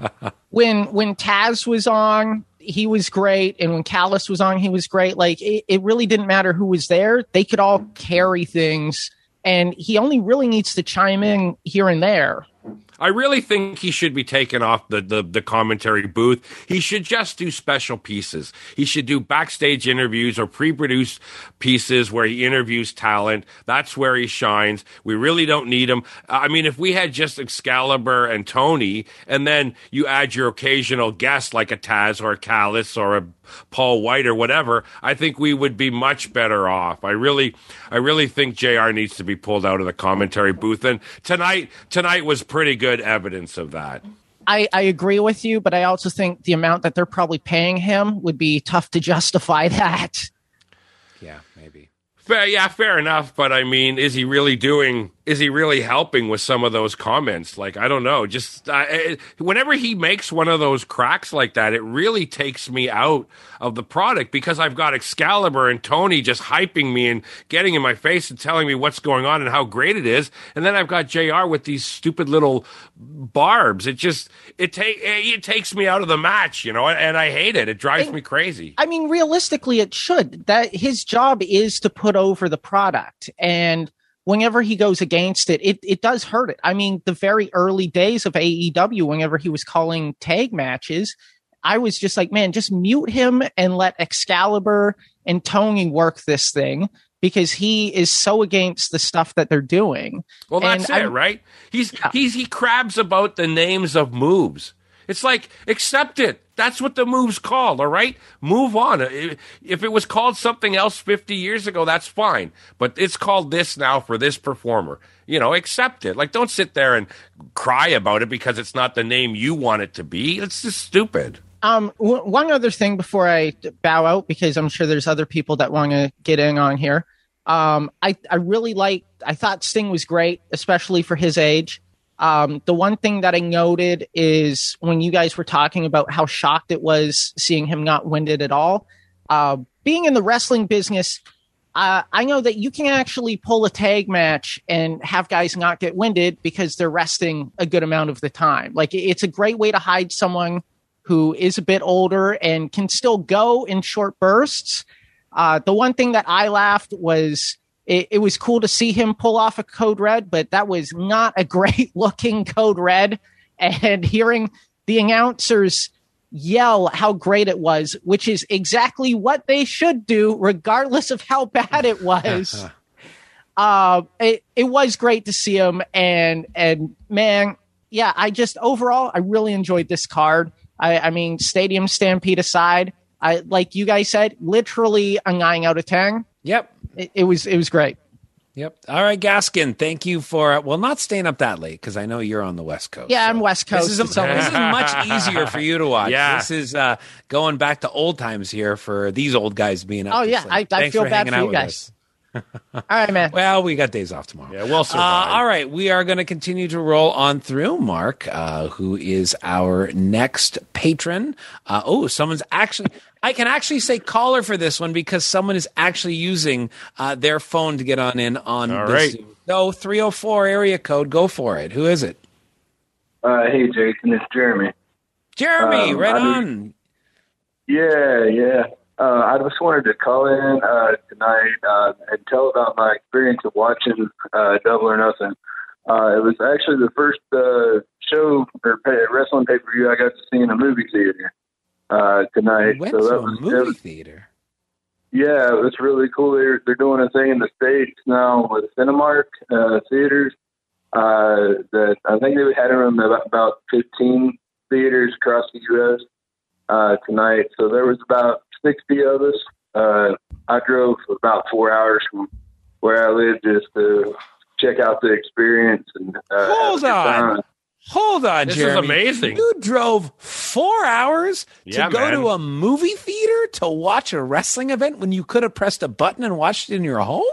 When when Taz was on, he was great, and when Callis was on, he was great. Like it, it really didn't matter who was there; they could all carry things, and he only really needs to chime in here and there. I really think he should be taken off the, the, the commentary booth. He should just do special pieces. He should do backstage interviews or pre-produced pieces where he interviews talent. That's where he shines. We really don't need him. I mean, if we had just Excalibur and Tony, and then you add your occasional guest like a Taz or a Callis or a Paul White or whatever, I think we would be much better off. I really, I really think J R needs to be pulled out of the commentary booth. And tonight, tonight was pretty good evidence of that. I, I agree with you, but I also think the amount that they're probably paying him would be tough to justify that. yeah, maybe. Fair, yeah, fair enough. But I mean, is he really doing? Is he really helping with some of those comments? Like, I don't know. Just uh, it, whenever he makes one of those cracks like that, it really takes me out of the product because I've got Excalibur and Tony just hyping me and getting in my face and telling me what's going on and how great it is, and then I've got J R with these stupid little barbs. It just it take it takes me out of the match, you know, and I hate it. It drives me crazy. I mean, realistically, it should. That his job is to put over the product, and whenever he goes against it, it, it does hurt it. I mean, the very early days of A E W, whenever he was calling tag matches, I was just like, man, just mute him and let Excalibur and Tony work this thing because he is so against the stuff that they're doing. Well, that's And it, I'm- right? He's he's he crabs about the names of moves. It's like, accept it. That's what the move's called, all right? Move on. If it was called something else fifty years ago, that's fine. But it's called this now for this performer. You know, accept it. Like, don't sit there and cry about it because it's not the name you want it to be. It's just stupid. Um, w- one other thing before I bow out, because I'm sure there's other people that want to get in on here. Um, I, I really like, I thought Sting was great, especially for his age. Um, the one thing that I noted is when you guys were talking about how shocked it was seeing him not winded at all. Uh, being in the wrestling business, uh, I know that you can actually pull a tag match and have guys not get winded because they're resting a good amount of the time. Like, it's a great way to hide someone who is a bit older and can still go in short bursts. Uh, the one thing that I laughed was it, it was cool to see him pull off a Code Red, but that was not a great looking Code Red. And hearing the announcers yell how great it was, which is exactly what they should do, regardless of how bad it was. uh, it, it was great to see him. And, and man, yeah, I just overall, I really enjoyed this card. I, I mean, Stadium Stampede aside, I, like you guys said, literally a nine out of ten. Yep. It, it was, it was great. Yep. All right, Gaskin, thank you for, well, not staying up that late, because I know you're on the West Coast. Yeah, so. I'm West Coast. This is, a, so. this is much easier for you to watch. Yeah. This is uh, going back to old times here for these old guys being up. Oh, yeah, I, I feel for bad for you guys. All right, man. Well, we got days off tomorrow. Yeah, we'll survive. Uh, all right, we are going to continue to roll on through. Mark, uh, who is our next patron. Uh, oh, someone's actually, I can actually say caller for this one because someone is actually using uh, their phone to get on in on all this. Right. No, three oh four area code. Go for it. Who is it? Uh, hey, Jason, it's Jeremy. Jeremy, Um, right I on. mean- Yeah, yeah. Uh, I just wanted to call in uh, tonight uh, and tell about my experience of watching uh, Double or Nothing. Uh, it was actually the first uh, show or pay, wrestling pay-per-view I got to see in a movie theater uh, tonight. You went so to that a was, movie it was, theater. Yeah, it was really cool. They're, they're doing a thing in the States now with Cinemark uh, theaters. Uh, that I think they had them in about, about fifteen theaters across the U S uh, tonight. So there was about sixty of us. Uh, I drove about four hours from where I live just to check out the experience. And uh, Hold on. Hold on, This Jeremy. is amazing. You drove four hours Yeah, to go man. to a movie theater to watch a wrestling event when you could have pressed a button and watched it in your home?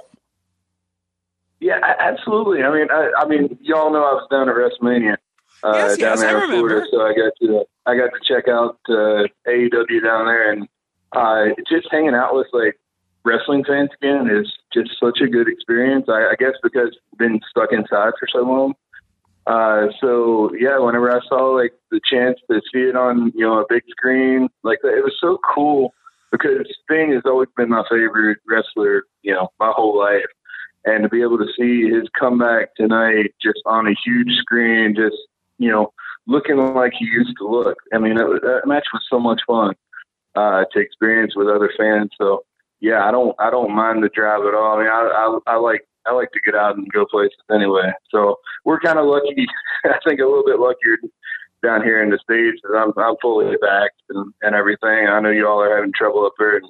Yeah, a- absolutely. I mean, I, I mean, y'all know I was down at WrestleMania uh, Yes, down yes, there I in Florida, remember. so I got to I got to check out uh, A E W down there, and uh, just hanging out with like wrestling fans again is just such a good experience. I, I guess because I've been stuck inside for so long. Uh, so yeah, whenever I saw like the chance to see it on, you know, a big screen like that, it was so cool because Sting has always been my favorite wrestler, you know, my whole life. And to be able to see his comeback tonight just on a huge screen, just, you know, looking like he used to look. I mean, that, that match was so much fun, uh, to experience with other fans. So yeah, I don't, I don't mind the drive at all. I mean, I, I, I like, I like to get out and go places anyway. So we're kind of lucky, I think a little bit luckier down here in the States. I'm, I'm fully vaxxed and, and everything. I know you all are having trouble up there in,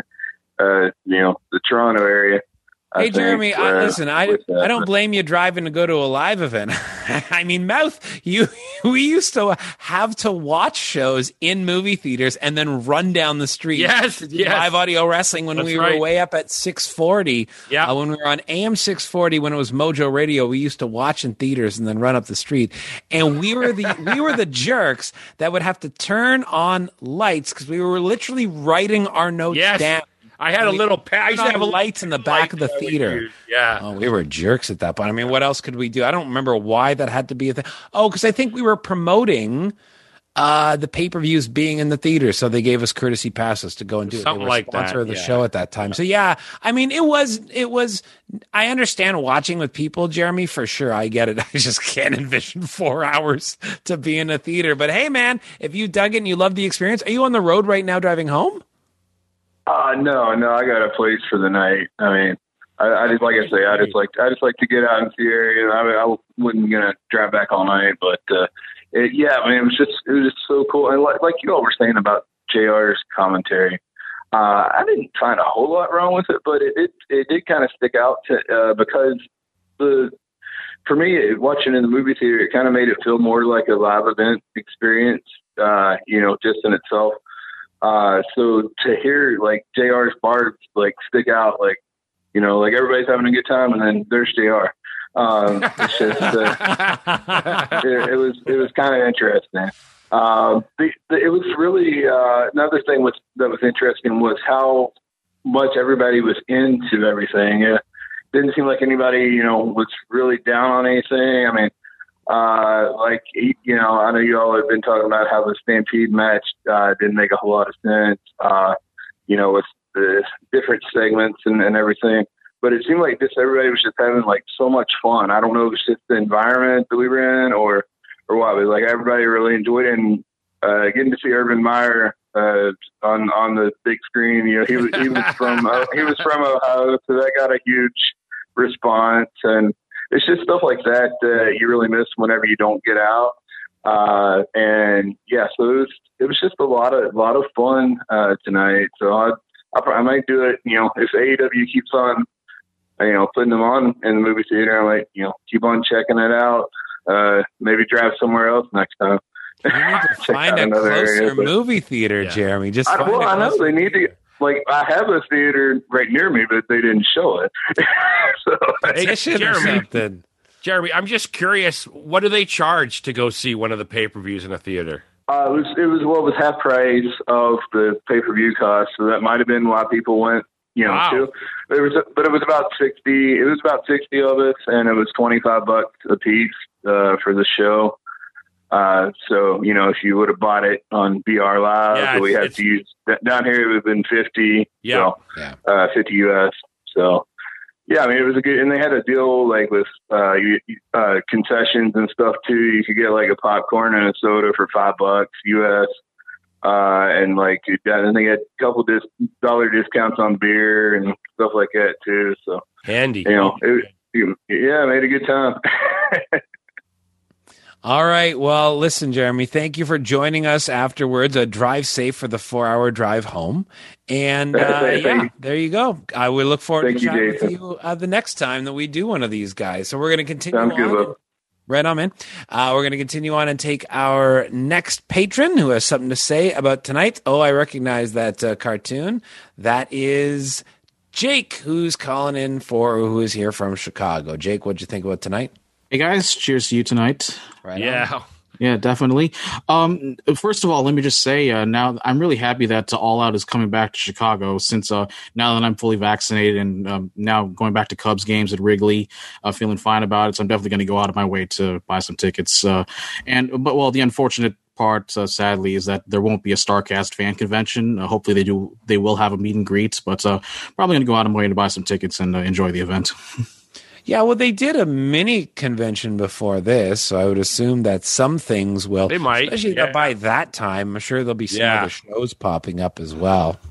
uh, you know, the Toronto area. I Hey, think, Jeremy, I, uh, listen, I, with that. I don't blame you driving to go to a live event. I mean, Mouth, you we used to have to watch shows in movie theaters and then run down the street. Yes, to do yes. live audio wrestling when That's we right. were way up at six forty. Yeah. Uh, when we were on A M six forty, when it was Mojo Radio, we used to watch in theaters and then run up the street. And we were the we were the jerks that would have to turn on lights because we were literally writing our notes Yes. down. I had a little pa- I used to have a lights in the back of the light that I would theater. use. Yeah. Oh, we were jerks at that point. I mean, what else could we do? I don't remember why that had to be a thing. Oh, because I think we were promoting uh, the pay-per-views being in the theater, so they gave us courtesy passes to go and do it. They Something were like sponsor that, of the yeah. show at that time. So yeah, I mean, it was it was. I understand watching with people, Jeremy, for sure. I get it. I just can't envision four hours to be in a theater. But hey, man, if you dug it and you loved the experience, are you on the road right now driving home? Uh, no, no, I got a place for the night. I mean, I, I just, like I say, I just like, I just like to get out and see area. I mean, I wasn't going to drive back all night, but, uh, it, yeah, I mean, it was just, it was just so cool. And like, like you all were saying about J R's commentary, uh, I didn't find a whole lot wrong with it, but it, it, it did kind of stick out to, uh, because the, for me, watching in the movie theater, it kind of made it feel more like a live event experience. uh, you know, just in itself. Uh, so to hear like J R's bars like stick out, like, you know, like everybody's having a good time, and then there's J R. Um, it's just, uh, it, it was, it was kind of interesting. Um, the, the, it was really, uh, another thing was, that was interesting was how much everybody was into everything. It didn't seem like anybody, you know, was really down on anything. I mean, uh, like, you know, I know you all have been talking about how the Stampede match, uh, didn't make a whole lot of sense, uh, you know, with the different segments and, and everything. But it seemed like just everybody was just having like so much fun. I don't know if it's just the environment that we were in or, or what, but like everybody really enjoyed it. And uh, getting to see Urban Meyer uh, on on the big screen, you know, he was he was from uh, he was from Ohio, so that got a huge response. And it's just stuff like that uh, you really miss whenever you don't get out. Uh, and yeah, so it was it was just a lot of a lot of fun uh, tonight. So I I might do it, you know, if A E W keeps on, you know, putting them on in the movie theater, I might, you know, keep on checking it out. Uh, maybe drive somewhere else next time. You need to find a closer area, movie theater, yeah. Jeremy. Just I, find well, a I know they need to. Like, I have a theater right near me, but they didn't show it. So, hey, Jeremy, Jeremy, I'm just curious. What do they charge to go see one of the pay-per-views in a theater? Uh, it was it was well, it was half price of the pay-per-view cost, so that might have been why people went. You know, wow. too. It was, but it was about sixty. It was about sixty of us, and it was twenty-five bucks a piece uh, for the show. Uh, so you know, if you would have bought it on B R Live, yeah, we had to use down here. It would have been fifty. Yeah, so, yeah. Uh, fifty U S. So yeah, I mean, it was a good, and they had a deal like with uh, uh, concessions and stuff too. You could get like a popcorn and a soda for five bucks U S. Uh, and like, and they had a couple dis- dollar discounts on beer and stuff like that too. So handy, you know, it, it, yeah, made a good time. All right. Well, listen, Jeremy, thank you for joining us afterwards. Uh, drive safe for the four hour drive home. And uh, yeah, there you go. I will look forward thank to chatting you, with you uh, the next time that we do one of these guys. So we're going to continue Sounds on. Good, Right on, man. Uh, we're going to continue on and take our next patron who has something to say about tonight. Oh, I recognize that uh, cartoon. That is Jake, who's calling in for, who is here from Chicago. Jake, what'd you think about tonight? Hey, guys. Cheers to you tonight. Right yeah. On. Yeah, definitely. Um, first of all, let me just say uh, now I'm really happy that uh, All Out is coming back to Chicago since uh, now that I'm fully vaccinated and um, now going back to Cubs games at Wrigley, uh, feeling fine about it. So I'm definitely going to go out of my way to buy some tickets. Uh, and but well, the unfortunate part, uh, sadly, is that there won't be a StarCast fan convention. Uh, hopefully, they do. They will have a meet and greet, but uh, probably going to go out of my way to buy some tickets and uh, enjoy the event. Yeah, well, they did a mini convention before this, so I would assume that some things will. They might, especially yeah. by that time. I'm sure there'll be some yeah. other shows popping up as well.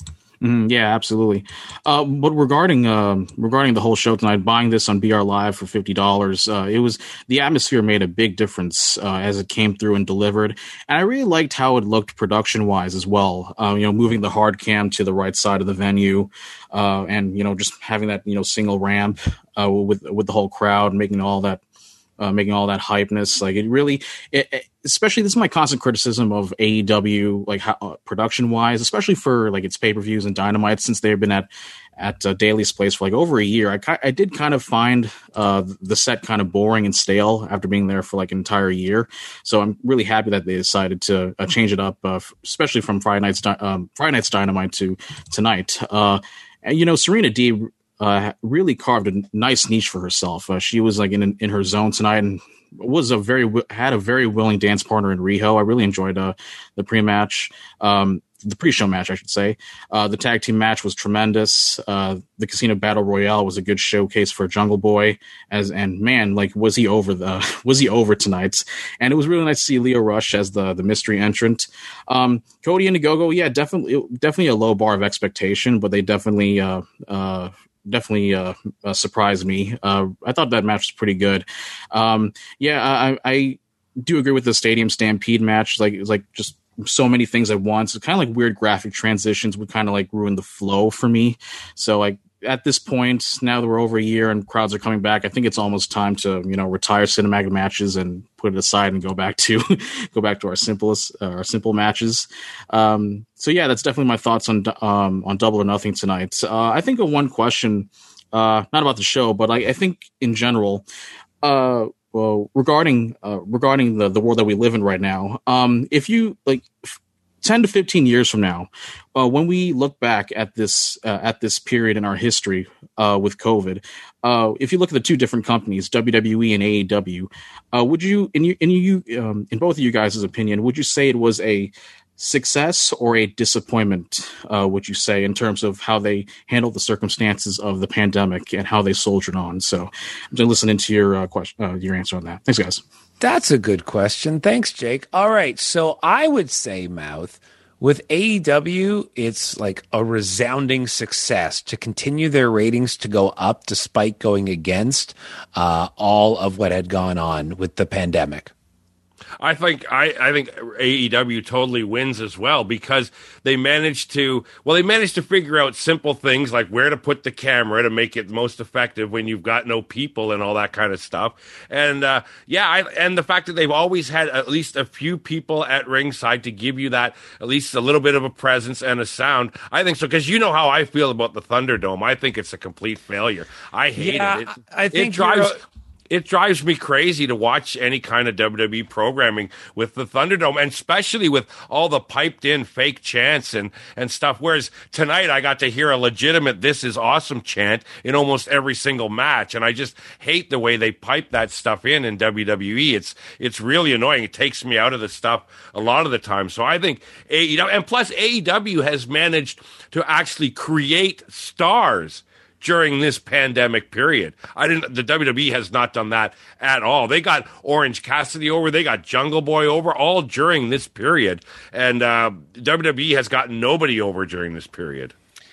Mm, yeah, absolutely. Uh, but regarding uh, regarding the whole show tonight, buying this on B R Live for fifty dollars, uh, it was the atmosphere made a big difference uh, as it came through and delivered, and I really liked how it looked production wise as well. Uh, you know, moving the hard cam to the right side of the venue, uh, and you know, just having that you know single ramp uh, with with the whole crowd, making all that. Uh, making all that hypeness, like it really, it, it, especially this is my constant criticism of A E W, like how, uh, production wise, especially for like its pay per views and Dynamite, since they've been at at uh, Daly's place for like over a year. I I did kind of find uh, the set kind of boring and stale after being there for like an entire year. So I'm really happy that they decided to uh, change it up, uh, f- especially from Friday night's um, Friday night's Dynamite to tonight. Uh, and you know, Serena D. Uh, really carved a nice niche for herself. Uh, she was like in in her zone tonight and was a very had a very willing dance partner in Riho. I really enjoyed uh, the pre-match, um, the pre-show match, I should say. Uh, the tag team match was tremendous. Uh, the Casino Battle Royale was a good showcase for Jungle Boy. As and man, like was he over the was he over tonight? And it was really nice to see Leo Rush as the the mystery entrant. Um, Cody and Indiegogo, yeah, definitely definitely a low bar of expectation, but they definitely. Uh, uh, Definitely uh, uh, surprised me. Uh, I thought that match was pretty good. Um, yeah, I, I do agree with the Stadium Stampede match. Like, it was like just so many things at once. It's kind of like weird graphic transitions would kind of like ruin the flow for me. So like at this point, now that we're over a year and crowds are coming back, I think it's almost time to, you know, retire cinematic matches and put it aside and go back to go back to our simplest, uh, our simple matches. Um, so yeah, that's definitely my thoughts on um, on Double or Nothing tonight. Uh, I think of one question, uh, not about the show, but I, I think in general, uh, well, regarding uh, regarding the the world that we live in right now, um, if you like. ten to fifteen years from now, uh, when we look back at this uh, at this period in our history uh, with COVID, uh, if you look at the two different companies, W W E and A E W, uh, would you, in you, in you, um, in both of you guys' opinion, would you say it was a success or a disappointment? Uh, would you say in terms of how they handled the circumstances of the pandemic and how they soldiered on? So, I'm just listening to your uh, question, uh, your answer on that. Thanks, guys. That's a good question. Thanks, Jake. All right. So I would say, Mouth, with A E W, it's like a resounding success to continue their ratings to go up despite going against uh, all of what had gone on with the pandemic. I think I, I think A E W totally wins as well because they managed to well they managed to figure out simple things like where to put the camera to make it most effective when you've got no people and all that kind of stuff. And uh, yeah, I, and the fact that they've always had at least a few people at ringside to give you that at least a little bit of a presence and a sound. I think so because you know how I feel about the Thunderdome. I think it's a complete failure. I hate yeah, it. it. I think it drives. you're... It drives me crazy to watch any kind of W W E programming with the Thunderdome, and especially with all the piped-in fake chants and, and stuff. Whereas tonight I got to hear a legitimate "This is awesome" chant in almost every single match, and I just hate the way they pipe that stuff in in W W E. It's it's really annoying. It takes me out of the stuff a lot of the time. So I think A E W, and plus A E W has managed to actually create stars during this pandemic period. I didn't. The W W E has not done that at all. They got Orange Cassidy over. They got Jungle Boy over, all during this period. And uh, W W E has gotten nobody over during this period.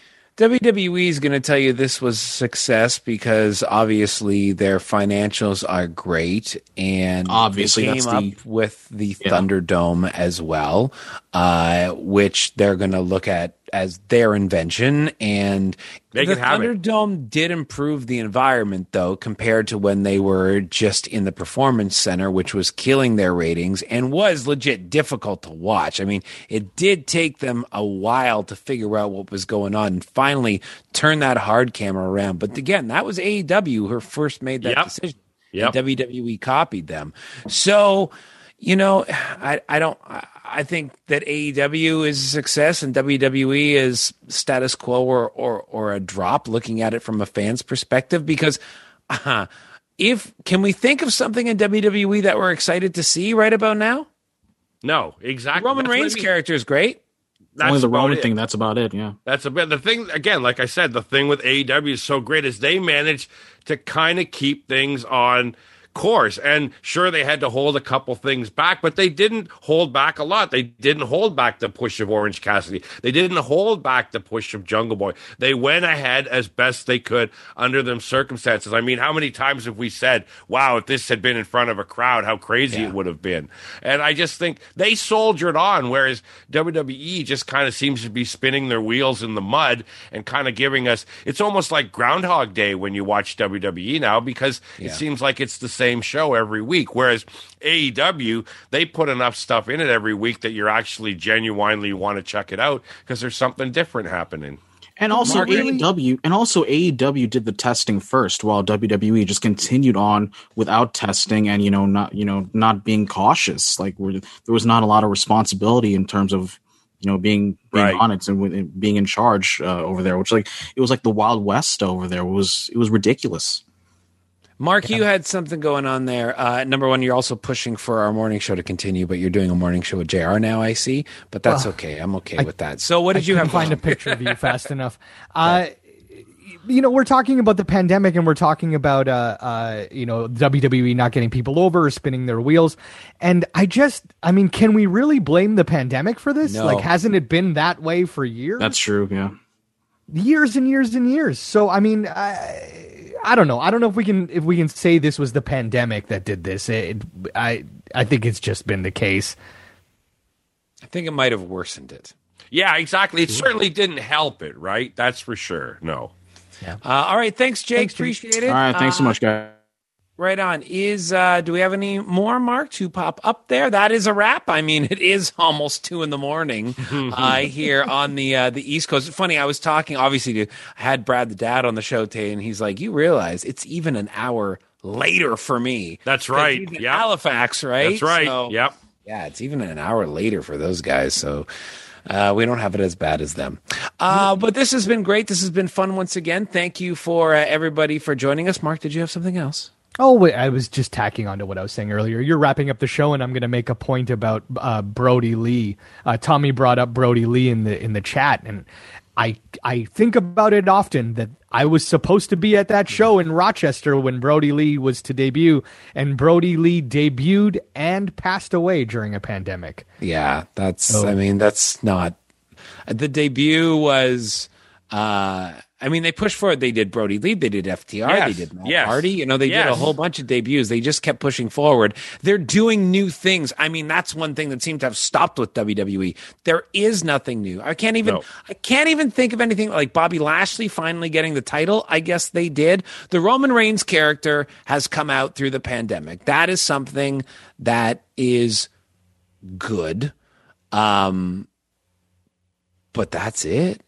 W W E is going to tell you this was a success because obviously their financials are great, and obviously they came that's up the, with the yeah. Thunderdome as well, uh, which they're going to look at as their invention. And they the can have Thunderdome it. did improve the environment, though, compared to when they were just in the Performance Center, which was killing their ratings and was legit difficult to watch. I mean, it did take them a while to figure out what was going on and finally turn that hard camera around. But again, that was A E W who first made that yep. decision. Yep. And W W E copied them. So, you know, I, I don't. I, I think that A E W is a success and W W E is status quo or or, or a drop. Looking at it from a fan's perspective, because uh, if can we think of something in W W E that we're excited to see right about now? No, exactly. The Roman That's Reigns I mean. character is great. That's only the Roman it. thing. That's about it. Yeah, that's a bit. The thing again, like I said, the thing with A E W is so great is they manage to kind of keep things on course. And sure, they had to hold a couple things back, but they didn't hold back a lot. They didn't hold back the push of Orange Cassidy. They didn't hold back the push of Jungle Boy. They went ahead as best they could under them circumstances. I mean, how many times have we said, wow, if this had been in front of a crowd, how crazy yeah. it would have been? And I just think they soldiered on, whereas W W E just kind of seems to be spinning their wheels in the mud and kind of giving us, it's almost like Groundhog Day when you watch W W E now, because yeah. it seems like it's the same show every week, whereas A E W, they put enough stuff in it every week that you're actually genuinely want to check it out because there's something different happening. And also Mark, A E W, and also A E W did the testing first, while W W E just continued on without testing and you know not you know not being cautious. Like where there was not a lot of responsibility in terms of you know being being right. on it and being in charge uh, over there, which like it was like the Wild West over there. It was it was ridiculous. Mark, yeah. you had something going on there. Uh, number one, you're also pushing for our morning show to continue, but you're doing a morning show with J R now, I see. But that's well, okay. I'm okay I, with that. So what did I you have? Find a picture of you fast enough. Uh, you know, we're talking about the pandemic, and we're talking about uh, uh, you know W W E not getting people over or spinning their wheels. And I just, I mean, can we really blame the pandemic for this? No. Like, hasn't it been that way for years? That's true. Yeah, years and years and years. So I mean. I, I don't know. I don't know if we can if we can say this was the pandemic that did this. It, I I think it's just been the case. I think it might have worsened it. Yeah, exactly. It certainly didn't help it, right? That's for sure. No. Yeah. Uh, all right. Thanks, Jake. Thanks, Jake. Appreciate it. All right. Thanks so Uh, much, guys. Right on. Is uh, do we have any more, Mark, to pop up there? That is a wrap. I mean, it is almost two in the morning uh, here on the uh, the East Coast. Funny, I was talking obviously to I had Brad the dad on the show today, and he's like, "You realize it's even an hour later for me." That's right. Yeah, Yep. Halifax, right? That's right. So, Yep. yeah, it's even an hour later for those guys. So. Uh, we don't have it as bad as them. Uh, but this has been great. This has been fun once again. Thank you for uh, everybody for joining us. Mark, did you have something else? Oh, wait, I was just tacking on to what I was saying earlier. You're wrapping up the show, and I'm going to make a point about uh, Brody Lee. Uh, Tommy brought up Brody Lee in the in the chat, and I I think about it often that I was supposed to be at that show in Rochester when Brody Lee was to debut, and Brody Lee debuted and passed away during a pandemic. Yeah, that's. Oh. I mean, that's not. The debut was. Uh, I mean, they pushed forward. They did Brody Lee. They did F T R. Yes. They did Matt Yes. Hardy. You know, they Yes. did a whole bunch of debuts. They just kept pushing forward. They're doing new things. I mean, that's one thing that seemed to have stopped with W W E. There is nothing new. I can't even. No. I can't even think of anything like Bobby Lashley finally getting the title. I guess they did. The Roman Reigns character has come out through the pandemic. That is something that is good. Um, but that's it.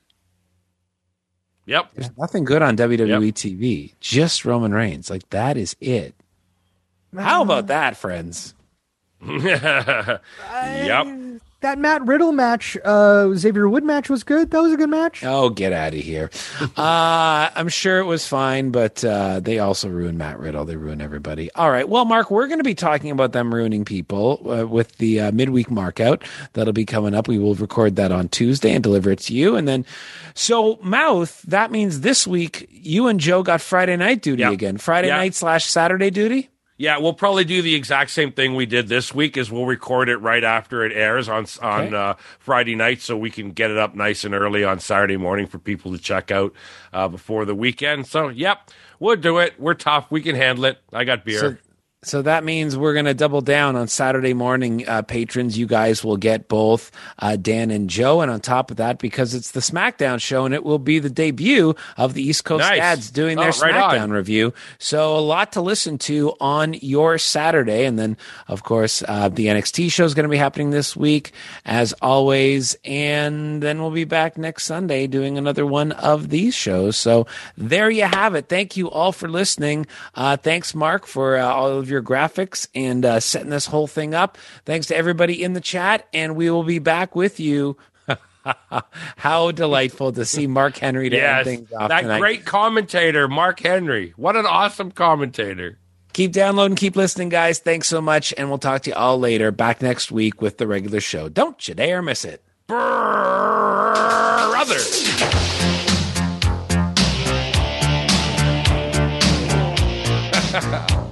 Yep. There's nothing good on W W E Yep. T V. Just Roman Reigns. Like, that is it. How about that, friends? Yep. That Matt Riddle match, uh, Xavier Wood match was good. That was a good match. Oh, get out of here. uh, I'm sure it was fine, but uh, they also ruined Matt Riddle. They ruined everybody. All right. Well, Mark, we're going to be talking about them ruining people uh, with the uh, midweek markout. That'll be coming up. We will record that on Tuesday and deliver it to you. And then, so, Mouth, that means this week you and Joe got Friday night duty Yep. again. Friday Yep. night slash Saturday duty? Yeah, we'll probably do the exact same thing we did this week. Is we'll record it right after it airs on on Okay. uh, Friday night, so we can get it up nice and early on Saturday morning for people to check out uh, before the weekend. So, yep, we'll do it. We're tough. We can handle it. I got beer. So, so that means we're going to double down on Saturday morning, uh, patrons. You guys will get both uh, Dan and Joe. And on top of that, because it's the SmackDown show and it will be the debut of the East Coast Nice. Dads doing their Oh, right SmackDown on. review. So a lot to listen to on your Saturday. And then, of course, uh, the N X T show is going to be happening this week, as always. And then we'll be back next Sunday doing another one of these shows. So there you have it. Thank you all for listening. Uh, thanks, Mark, for uh, all of your graphics and uh, setting this whole thing up. Thanks to everybody in the chat. And we will be back with you. How delightful to see Mark Henry to yes, end things off that tonight. great commentator, Mark Henry. What an awesome commentator. Keep downloading, keep listening, guys. Thanks so much, and we'll talk to you all later. Back next week with the regular show. Don't you dare miss it. Brother.